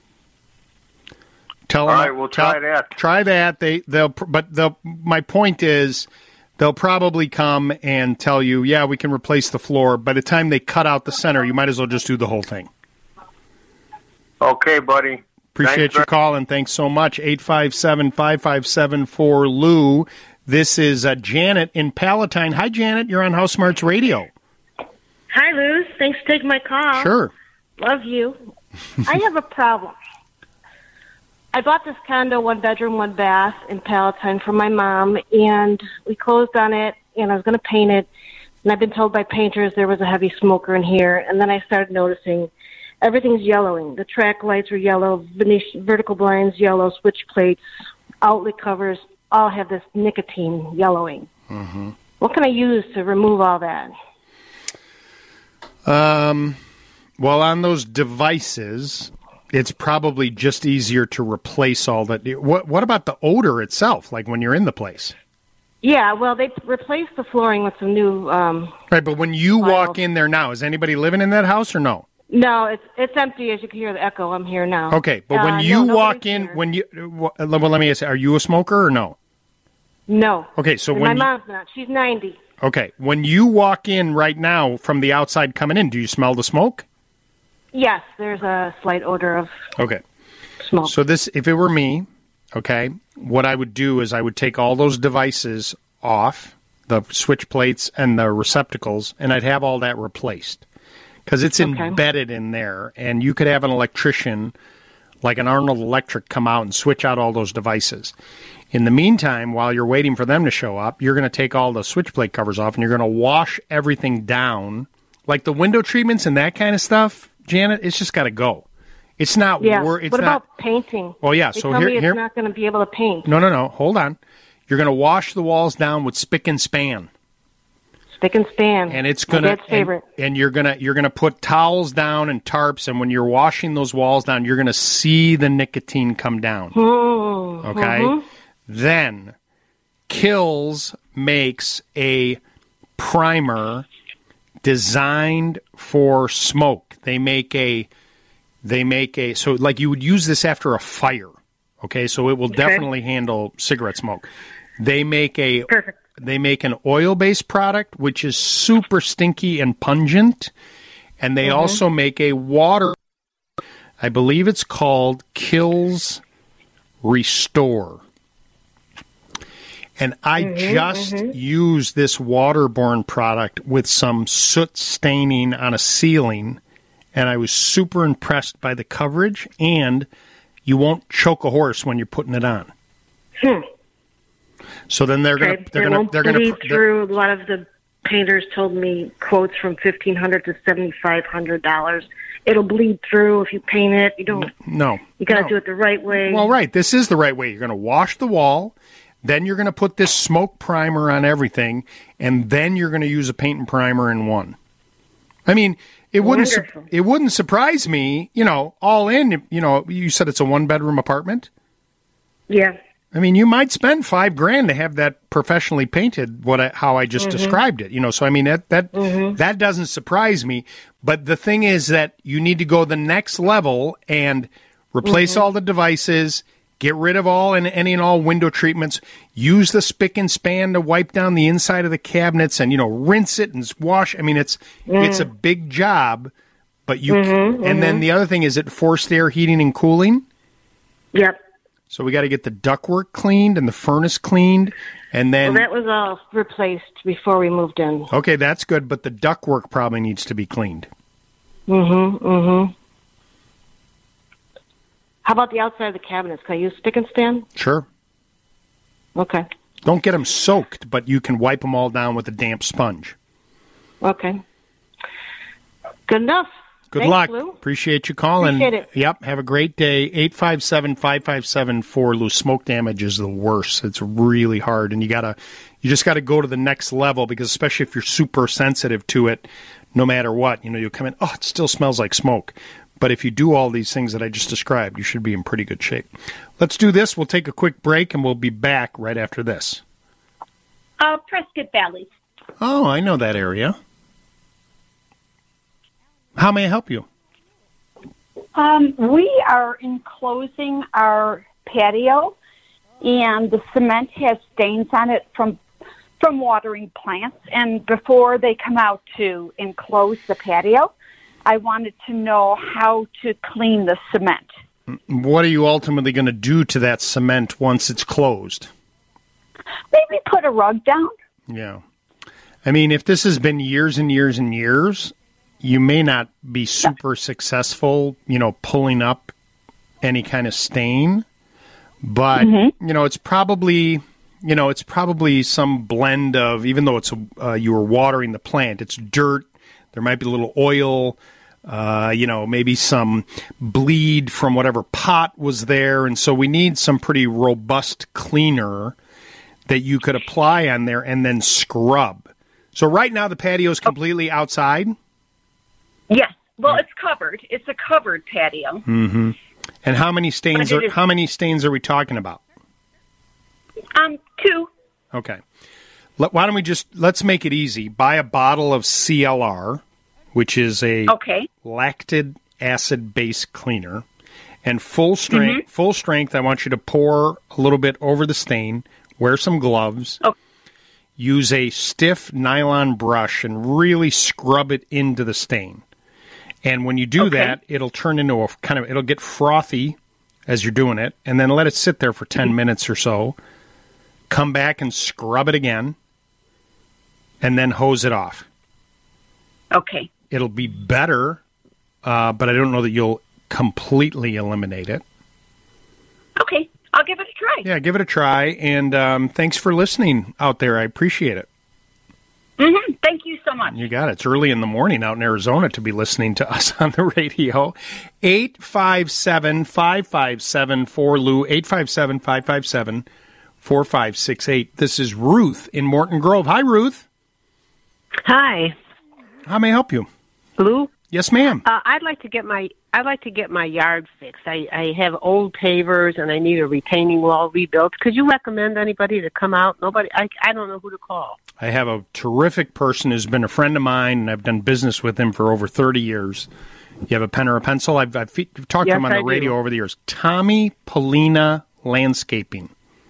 Tell All them. right, we'll try that. Try that. They they'll. But they'll. My point is, they'll probably come and tell you, yeah, we can replace the floor. By the time they cut out the center, you might as well just do the whole thing. Okay, buddy. Appreciate Thanks your very- call and thanks so much. eight five seven five five seven four Lou. This is uh, Janet in Palatine. Hi, Janet. You're on House Smarts Radio. Hi, Luz. Thanks for taking my call. Sure. Love you. I have a problem. I bought this condo, one bedroom, one bath in Palatine for my mom, and we closed on it, and I was going to paint it, and I've been told by painters there was a heavy smoker in here, and then I started noticing everything's yellowing. The track lights are yellow, Venetian, vertical blinds yellow, switch plates, outlet covers all have this nicotine yellowing. Mm-hmm. What can I use to remove all that? Um, well, on those devices, it's probably just easier to replace all that. What What about the odor itself? Like when you're in the place, Yeah, well, they replaced the flooring with some new. Um, right? But when you walk in there now, is anybody living in that house or no? no, it's it's empty. As you can hear the echo, I'm here now. Okay, but Uh, when no, you nobody's walk in, when you well, let me ask, are you a smoker or no? No. Okay, so And when my you- mom's not. She's ninety. Okay, when you walk in right now from the outside coming in, do you smell the smoke? Yes, there's a slight odor of Okay. smoke. So this, if it were me, okay, what I would do is I would take all those devices off, the switch plates and the receptacles, and I'd have all that replaced. Because it's Okay. embedded in there, and you could have an electrician, like an Arnold Electric, come out and switch out all those devices. In the meantime, while you're waiting for them to show up, you're going to take all the switch plate covers off, and you're going to wash everything down. Like the window treatments and that kind of stuff, Janet, it's just got to go. It's not yeah. wor- It's what not. about painting? Well, yeah, They so tell here- me it's here- not going to be able to paint. No, no, no. Hold on. You're going to wash the walls down with spick and span. Spick and span. And it's My gonna dad's favorite. And, and you're gonna you're gonna put towels down and tarps, and when you're washing those walls down, you're gonna see the nicotine come down. Mm, Okay. mhm. Then Kills makes a primer designed for smoke. They make a they make a so like you would use this after a fire. Okay, so it will Okay. definitely handle cigarette smoke. They make a Perfect. They make an oil-based product which is super stinky and pungent, and they Mhm. also make a water. I believe it's called Kills Restore. And I Mhm, just mhm. used this waterborne product with some soot staining on a ceiling, and I was super impressed by the coverage, and you won't choke a horse when you're putting it on. Hmm. So then they're Okay. going to they're It going won't to they're going bleed to through. A lot of the painters told me quotes from fifteen hundred to seventy five hundred dollars. It'll bleed through if you paint it. You don't. no. You got to no. do it the right way. Well, right. This is the right way. You're going to wash the wall, then you're going to put this smoke primer on everything, and then you're going to use a paint and primer in one. I mean, it wouldn't su- Wonderful. it wouldn't surprise me, you know, all in, you know, you said it's a one bedroom apartment. Yeah. I mean, you might spend five grand to have that professionally painted. What I, how I just Mhm. described it, you know. So I mean that that Mhm. that doesn't surprise me. But the thing is that you need to go the next level and replace Mhm. all the devices, get rid of all and any and all window treatments. Use the spick and span to wipe down the inside of the cabinets, and you know, rinse it and wash. I mean, it's Mm. it's a big job. But you Mhm, and then mhm. the other thing is it forced air heating and cooling. Yep. So we got to get the ductwork cleaned and the furnace cleaned, and then Well, that was all replaced before we moved in. okay, that's good. But the ductwork probably needs to be cleaned. Mm-hmm. Mm-hmm. How about the outside of the cabinets? Can I use spick and span? Sure. Okay. Don't get them soaked, but you can wipe them all down with a damp sponge. Okay. Good enough. Good Thanks, luck. Lou. Appreciate you calling. Appreciate it. Yep. Have a great day. eight five seven, five five seven, four Lou. Smoke damage is the worst. It's really hard, and you gotta, you just got to go to the next level, because especially if you're super sensitive to it, no matter what, you know, you'll come in, oh, it still smells like smoke. But if you do all these things that I just described, you should be in pretty good shape. Let's do this. We'll take a quick break, and we'll be back right after this. Uh, Prescott Valley. Oh, I know that area. How may I help you? Um, we are enclosing our patio, and the cement has stains on it from from watering plants. And before they come out to enclose the patio, I wanted to know how to clean the cement. What are you ultimately going to do to that cement once it's closed? Maybe put a rug down. Yeah. I mean, if this has been years and years and years, you may not be super successful, you know, pulling up any kind of stain. But, Mm-hmm. you know, it's probably, you know, it's probably some blend of, even though it's uh, you were watering the plant, it's dirt. There might be a little oil, uh, you know, maybe some bleed from whatever pot was there. And so we need some pretty robust cleaner that you could apply on there and then scrub. So right now the patio is completely outside? Yes. Well, it's covered. It's a covered patio. Mm-hmm. And how many stains But it are is- how many stains are we talking about? Um, two. Okay. Let, why don't we just let's make it easy. Buy a bottle of C L R, which is a Okay. lactic acid base cleaner, and full strength. Mhm. Full strength. I want you to pour a little bit over the stain. Wear some gloves. Okay. Use a stiff nylon brush and really scrub it into the stain. And when you do Okay. that, it'll turn into a kind of it'll get frothy as you're doing it, and then let it sit there for ten minutes or so. Come back and scrub it again, and then hose it off. Okay. It'll be better, uh, but I don't know that you'll completely eliminate it. Okay. I'll give it a try. Yeah, give it a try, and um, thanks for listening out there. I appreciate it. Mm-hmm. Thank you so much. You got it. It's early in the morning out in Arizona to be listening to us on the radio. eight five seven, five five seven, four Lou, eight five seven, five five seven, four five six eight. This is Ruth in Morton Grove. Hi, Ruth. Hi, How may I help you? Lou. Yes, ma'am. Uh, I'd like to get my I'd like to get my yard fixed. I, I have old pavers and I need a retaining wall rebuilt. Could you recommend anybody to come out? Nobody. I I don't know who to call. I have a terrific person who's been a friend of mine, and I've done business with him for over thirty years. You have a pen or a pencil? I've, I've fe- talked to Yes, him on the I do. radio over the years. Tommy Polina Landscaping.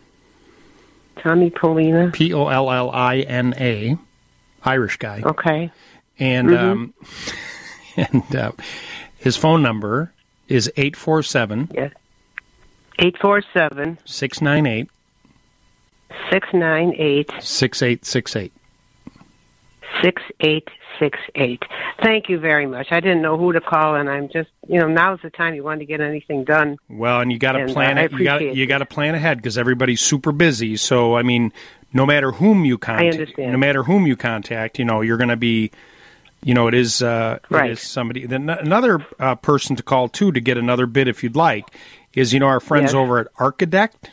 Tommy Polina. P O L L I N A. Irish guy. Okay. And Mhm. um, and uh, his phone number is eight four seven. Yes. Eight four seven six nine eight six nine eight six eight six eight. six eight six eight. Thank you very much. I didn't know who to call, and I'm just, you know, now's the time you want to get anything done. Well, and you got to And, plan uh, I it. You got appreciate you got to plan ahead because everybody's super busy. So, I mean, no matter whom you contact, understand. no matter whom you contact, you know, you're going to be, you know, it is uh, Right. it is somebody. Then another uh, person to call too to get another bid if you'd like is, you know, our friends Yes. over at Architect.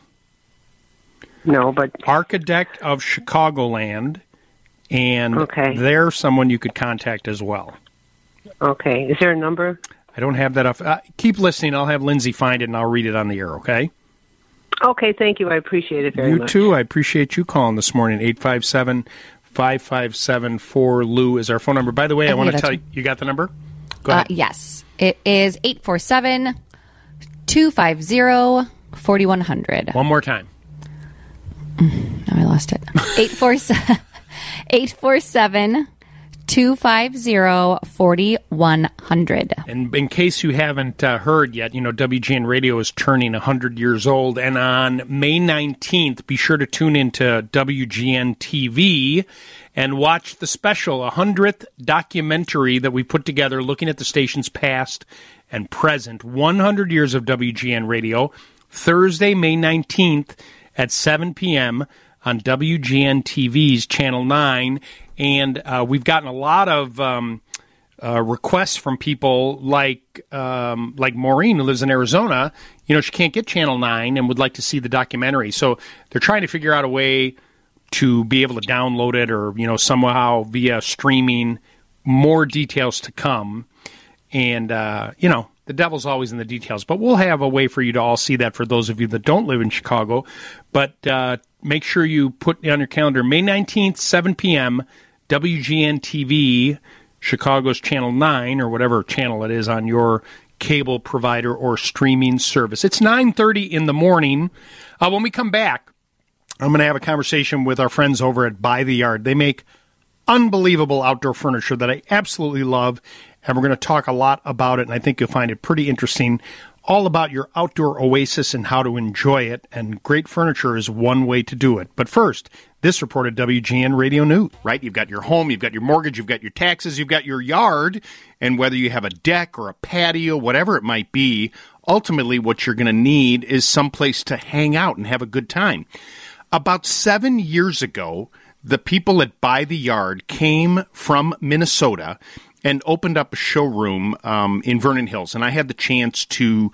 No, but Architect of Chicagoland, and Okay. they're someone you could contact as well. Okay. Is there a number? I don't have that up. Uh, keep listening. I'll have Lindsay find it, and I'll read it on the air, okay? Okay, thank you. I appreciate it very you much. too. I appreciate you calling this morning. eight five seven, five five seven, four L U is our phone number. By the way, I, I want to think tell that's- you, you got the number? Go Uh, ahead. yes. It is eight four seven, two five zero, four one zero zero. One more time. Now I lost it. eight four seven, eight four seven, two five zero, four one zero zero. And in case you haven't uh, heard yet, you know, W G N Radio is turning one hundred years old. And on May nineteenth, be sure to tune into W G N T V and watch the special one hundredth documentary that we put together looking at the station's past and present. one hundred years of W G N Radio, Thursday, May nineteenth at seven p.m. on W G N T V's Channel nine. And uh, we've gotten a lot of um, uh, requests from people like um, like Maureen, who lives in Arizona. You know, she can't get Channel nine and would like to see the documentary. So they're trying to figure out a way to be able to download it or, you know, somehow via streaming. More details to come. And, uh, you know, the devil's always in the details. But we'll have a way for you to all see that for those of you that don't live in Chicago. But uh, make sure you put on your calendar May nineteenth, seven p.m., W G N T V, Chicago's Channel nine, or whatever channel it is on your cable provider or streaming service. It's nine thirty in the morning. Uh, when we come back, I'm going to have a conversation with our friends over at By the Yard. They make unbelievable outdoor furniture that I absolutely love, and we're going to talk a lot about it, and I think you'll find it pretty interesting, all about your outdoor oasis and how to enjoy it, and great furniture is one way to do it. But first, this report at W G N Radio News, right? You've got your home, you've got your mortgage, you've got your taxes, you've got your yard, and whether you have a deck or a patio, whatever it might be, ultimately what you're going to need is someplace to hang out and have a good time. About seven years ago, the people at By the Yard came from Minnesota and opened up a showroom um, in Vernon Hills. And I had the chance to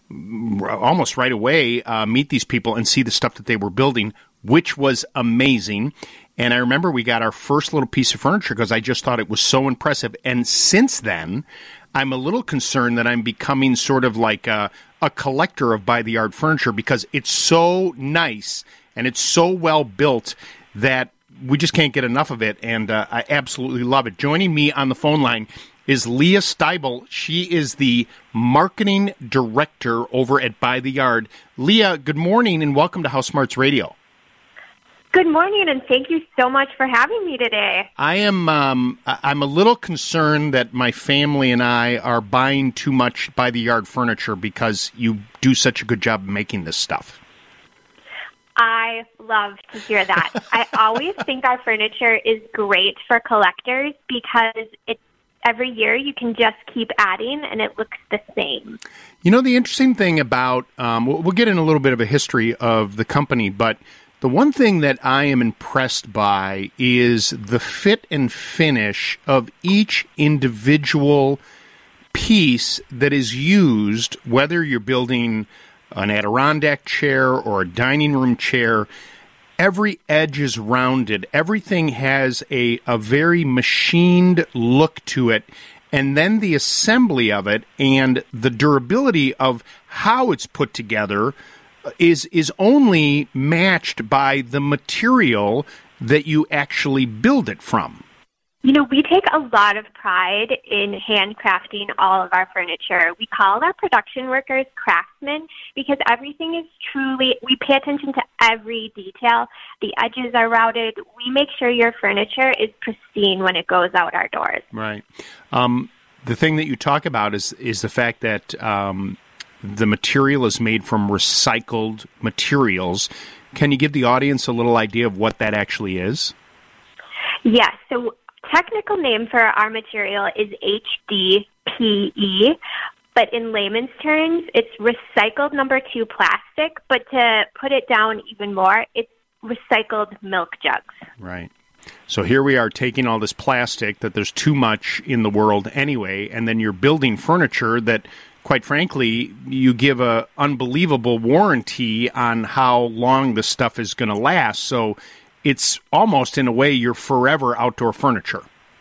almost right away uh, meet these people and see the stuff that they were building, which was amazing. And I remember we got our first little piece of furniture because I just thought it was so impressive. And since then, I'm a little concerned that I'm becoming sort of like a, a collector of By the Yard furniture because it's so nice and it's so well built that we just can't get enough of it, and uh, I absolutely love it. Joining me on the phone line is Leah Steibel. She is the marketing director over at By the Yard. Leah, good morning, and welcome to House Smarts Radio. Good morning, and thank you so much for having me today. I am um, I'm a little concerned that my family and I are buying too much By the Yard furniture because you do such a good job of making this stuff. I love to hear that. I always think our furniture is great for collectors because it every year you can just keep adding and it looks the same. You know, the interesting thing about, um, we'll, we'll get in a little bit of a history of the company, but the one thing that I am impressed by is the fit and finish of each individual piece that is used, whether you're building an Adirondack chair or a dining room chair. Every edge is rounded. Everything has a, a very machined look to it. And then the assembly of it and the durability of how it's put together is is only matched by the material that you actually build it from. You know, we take a lot of pride in handcrafting all of our furniture. We call our production workers craftsmen because everything is truly, we pay attention to every detail. The edges are routed. We make sure your furniture is pristine when it goes out our doors. Right. Um, the thing that you talk about is, is the fact that um, the material is made from recycled materials. Can you give the audience a little idea of what that actually is? Yes. So technical name for our material is H D P E, but in layman's terms, it's recycled number two plastic, but to put it down even more, it's recycled milk jugs. Right. So here we are taking all this plastic that there's too much in the world anyway, and then you're building furniture that, quite frankly, you give a unbelievable warranty on how long the stuff is going to last. So it's almost, in a way, your forever outdoor furniture.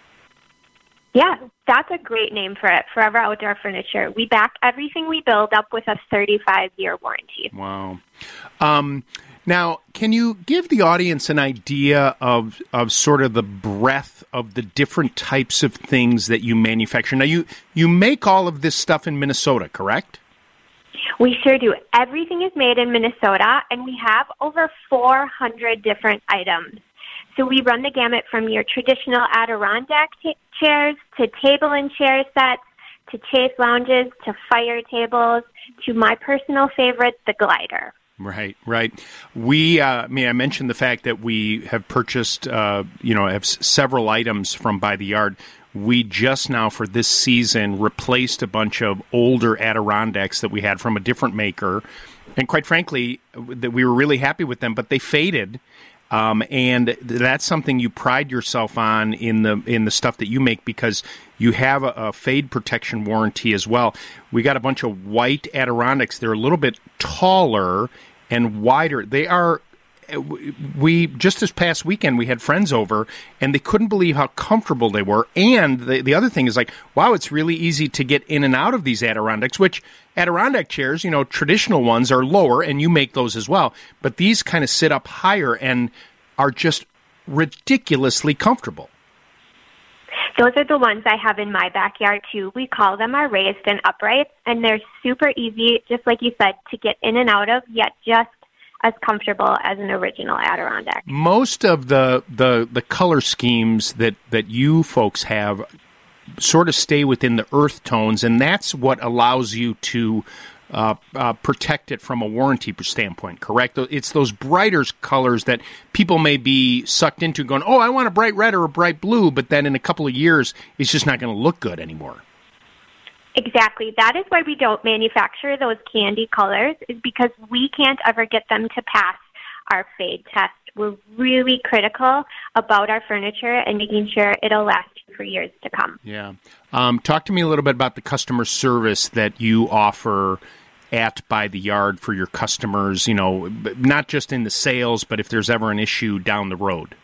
Yeah, that's a great name for it, Forever Outdoor Furniture. We back everything we build up with a thirty-five year warranty. Wow. Um, now, can you give the audience an idea of of sort of the breadth of the different types of things that you manufacture? Now, you, you make all of this stuff in Minnesota, correct? We sure do. Everything is made in Minnesota, and we have over four hundred different items. So we run the gamut from your traditional Adirondack t- chairs to table and chair sets to chase lounges to fire tables to my personal favorite, the glider. Right, right. We, uh, I mean, I mentioned the fact that we have purchased, uh, you know, have s- several items from By the Yard. We just now, for this season, replaced a bunch of older Adirondacks that we had from a different maker. And quite frankly, that we were really happy with them, but they faded. Um, and that's something you pride yourself on in the in the stuff that you make, because you have a, a fade protection warranty as well. We got a bunch of white Adirondacks. They're a little bit taller and wider. They are. We just this past weekend we had friends over, and they couldn't believe how comfortable they were. And the the other thing is, like, wow, it's really easy to get in and out of these Adirondacks. Which Adirondack chairs, you know, traditional ones are lower, and you make those as well. But these kind of sit up higher and are just ridiculously comfortable. Those are the ones I have in my backyard, too. We call them our raised and uprights, and they're super easy, just like you said, to get in and out of, yet just as comfortable as an original Adirondack. Most of the, the, the color schemes that, that you folks have sort of stay within the earth tones, and that's what allows you to uh, uh, protect it from a warranty standpoint, correct? It's those brighter colors that people may be sucked into going, oh, I want a bright red or a bright blue, but then in a couple of years, it's just not going to look good anymore. Exactly. That is why we don't manufacture those candy colors, is because we can't ever get them to pass our fade test. We're really critical about our furniture and making sure it'll last for years to come. Yeah. Um, talk to me a little bit about the customer service that you offer at By the Yard for your customers, you know, not just in the sales, but if there's ever an issue down the road.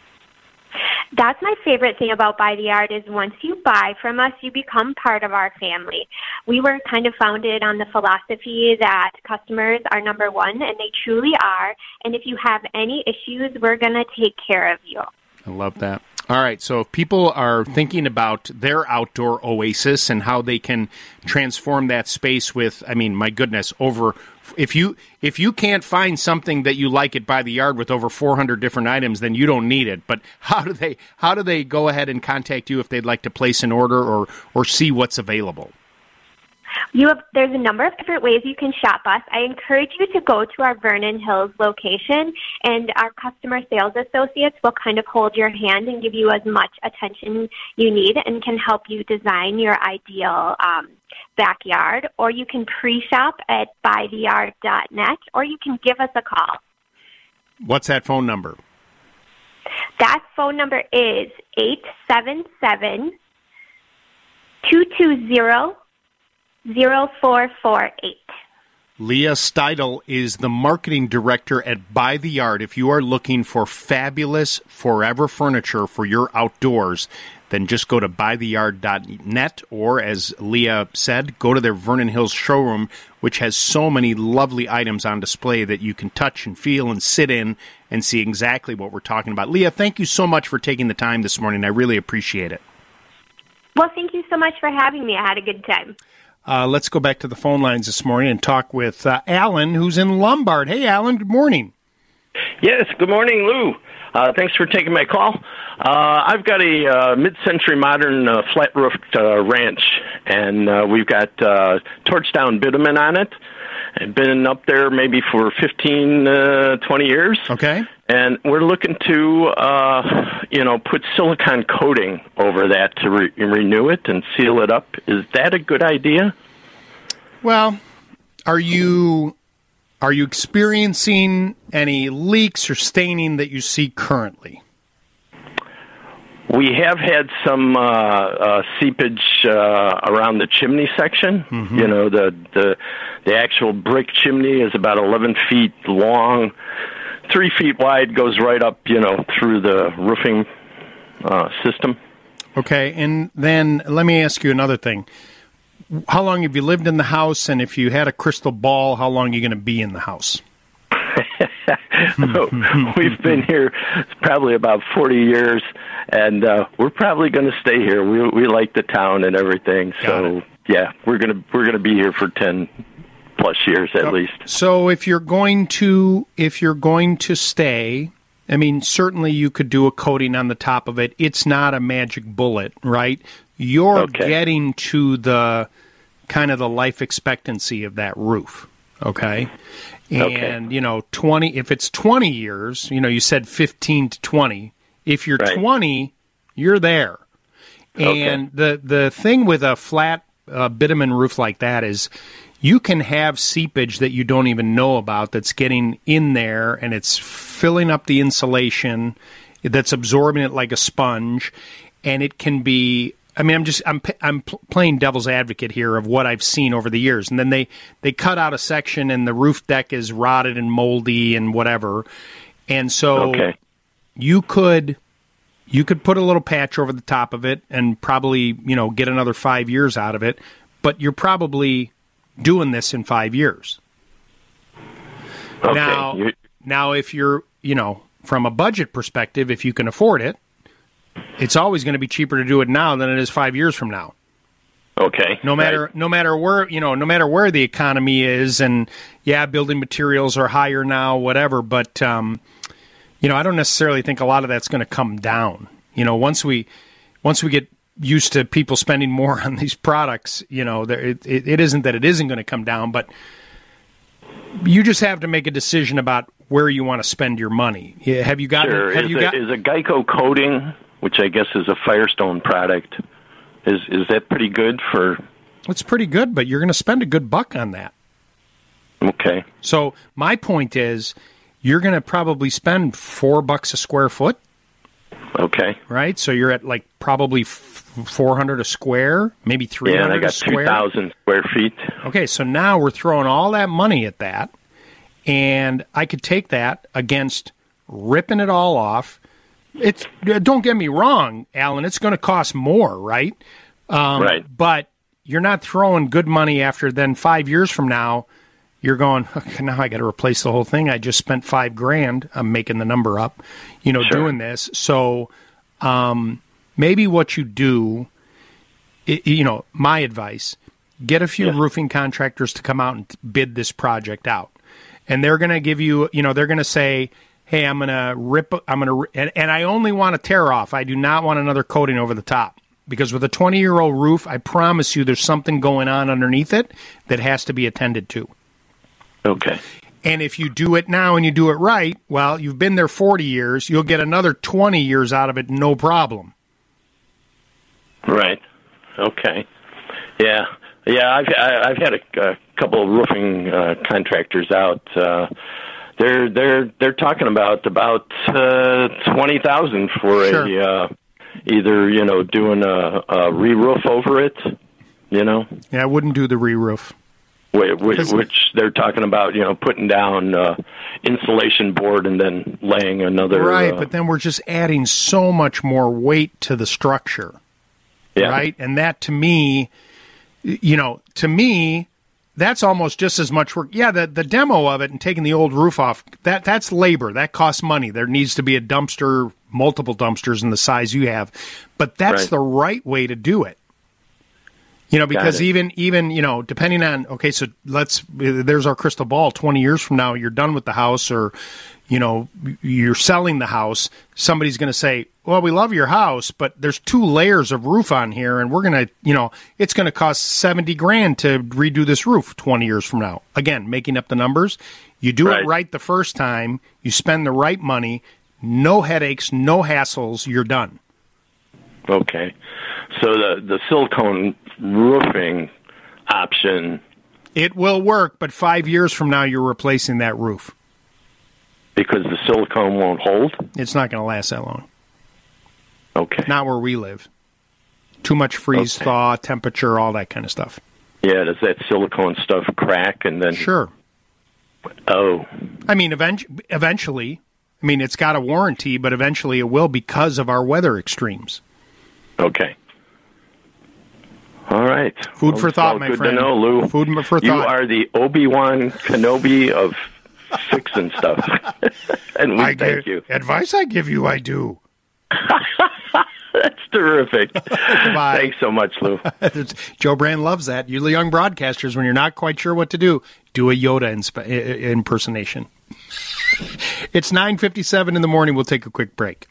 That's my favorite thing about By the Yard is once you buy from us, you become part of our family. We were kind of founded on the philosophy that customers are number one, and they truly are. And if you have any issues, we're going to take care of you. I love that. All right, so if people are thinking about their outdoor oasis and how they can transform that space with, I mean, my goodness, over if you if you can't find something that you like at By the Yard with over four hundred different items, then you don't need it. But how do they how do they go ahead and contact you if they'd like to place an order or or see what's available? You have, there's a number of different ways you can shop us. I encourage you to go to our Vernon Hills location, and our customer sales associates will kind of hold your hand and give you as much attention you need and can help you design your ideal um, backyard. Or you can pre-shop at by the yard dot net, or you can give us a call. What's that phone number? That phone number is eight seven seven, two two zero, zero four four eight. Leah Steidel is the marketing director at By the Yard. If you are looking for fabulous forever furniture for your outdoors, then just go to by the yard dot net, or as Leah said, go to their Vernon Hills showroom, which has so many lovely items on display that you can touch and feel and sit in and see exactly what we're talking about. Leah, thank you so much for taking the time this morning. I really appreciate it. Well, thank you so much for having me. I had a good time. Uh, let's go back to the phone lines this morning and talk with uh, Alan, who's in Lombard. Hey, Alan, good morning. Yes, good morning, Lou. Uh, thanks for taking my call. Uh, I've got a uh, mid-century modern uh, flat-roofed uh, ranch, and uh, we've got uh, torch-down bitumen on it. I've been up there maybe for fifteen, uh, twenty years. Okay. And we're looking to, uh, you know, put silicone coating over that to re- renew it and seal it up. Is that a good idea? Well, are you are you experiencing any leaks or staining that you see currently? We have had some uh, uh, seepage uh, around the chimney section. Mm-hmm. You know, the, the the actual brick chimney is about eleven feet long, three feet wide, goes right up, you know, through the roofing uh, system. Okay, and then let me ask you another thing. How long have you lived in the house, and if you had a crystal ball, how long are you going to be in the house? We've been here probably about forty years, and uh, we're probably going to stay here. We we like the town and everything, so yeah, we're gonna we're gonna be here for ten plus years at least. So if you're going to if you're going to stay, I mean, certainly you could do a coating on the top of it. It's not a magic bullet, right? You're Okay. getting to the kind of the life expectancy of that roof, okay? And, Okay. you know, twenty, if it's twenty years, you know, you said fifteen to twenty. If you're Right. twenty, you're there. Okay. And the, the thing with a flat uh, bitumen roof like that is you can have seepage that you don't even know about that's getting in there, and it's filling up the insulation, that's absorbing it like a sponge, and it can be... I mean, I'm just I'm I'm pl- playing devil's advocate here of what I've seen over the years, and then they, they cut out a section, and the roof deck is rotted and moldy and whatever, and so Okay. you could you could put a little patch over the top of it and probably you know get another five years out of it, but you're probably doing this in five years. Okay. Now, You- now if you're you know from a budget perspective, if you can afford it. It's always going to be cheaper to do it now than it is five years from now. Okay. No matter Right. no matter where you know no matter where the economy is, and yeah, building materials are higher now, whatever. But um, you know, I don't necessarily think a lot of that's going to come down. You know, once we once we get used to people spending more on these products, you know, there, it, it, it isn't that it isn't going to come down, but you just have to make a decision about where you want to spend your money. Yeah, have you got? Sure. Have is, you a, got? is a Geico coating, which I guess is a Firestone product, is is that pretty good for? It's pretty good, but you're going to spend a good buck on that. Okay. So my point is, you're going to probably spend four bucks a square foot. Okay. Right. So you're at like probably four hundred a square, maybe three Yeah, hundred and I got a square. two thousand square feet. Okay, so now we're throwing all that money at that, and I could take that against ripping it all off. It's don't get me wrong, Alan. It's going to cost more, right? Um, Right. But you're not throwing good money after. Then five years from now, you're going. Okay, now I got to replace the whole thing. I just spent five grand. I'm making the number up, you know, Sure. doing this. So um, maybe what you do, i- you know, my advice: get a few Yeah. roofing contractors to come out and bid this project out, and they're going to give you, you know, they're going to say, hey, I'm going to rip, I'm going to, and, and I only want to tear off. I do not want another coating over the top, because with a twenty-year-old roof, I promise you there's something going on underneath it that has to be attended to. Okay. And if you do it now and you do it right, well, you've been there forty years, you'll get another twenty years out of it, no problem. Right. Okay. Yeah. Yeah. I've I, I've had a, a couple of roofing uh, contractors out. Uh, they're they're they're talking about about uh, twenty thousand for Sure. a uh, either you know doing a, a re-roof over it. You know. Yeah, I wouldn't do the re-roof. Which, which, which they're talking about, you know, putting down uh, insulation board and then laying another. Right, uh, but then we're just adding so much more weight to the structure. Yeah. Right? And that to me, you know, to me, that's almost just as much work. Yeah, the, the demo of it and taking the old roof off, that that's labor. That costs money. There needs to be a dumpster, multiple dumpsters in the size you have. But that's Right. the right way to do it. You know, because Got it. even, even, you know, depending on, okay, so let's, there's our crystal ball. twenty years from now, you're done with the house, or, you know, you're selling the house. Somebody's going to say, well, we love your house, but there's two layers of roof on here, and we're going to, you know, it's going to cost seventy grand to redo this roof twenty years from now. Again, making up the numbers. You do Right. it right the first time, you spend the right money, no headaches, no hassles, you're done. Okay. So the, the silicone roofing option, It will work, but five years from now, you're replacing that roof. because the silicone won't hold? It's not going to last that long. Okay. Not where we live. Too much freeze, Okay. thaw, temperature, all that kind of stuff. Yeah, does that silicone stuff crack and then... Sure. Oh. I mean, event- eventually, I mean, it's got a warranty, but eventually it will because of our weather extremes. Okay. All right. Food Well, for thought, well, my good friend. to know, Lou. Food for You thought. are the Obi-Wan Kenobi of fixing stuff. And we I thank give- you. Advice I give you, I do. That's terrific. Goodbye. Thanks so much, Lou. Joe Brand loves that. You young broadcasters, when you're not quite sure what to do, do a Yoda insp- i- impersonation. It's nine fifty-seven in the morning. We'll take a quick break.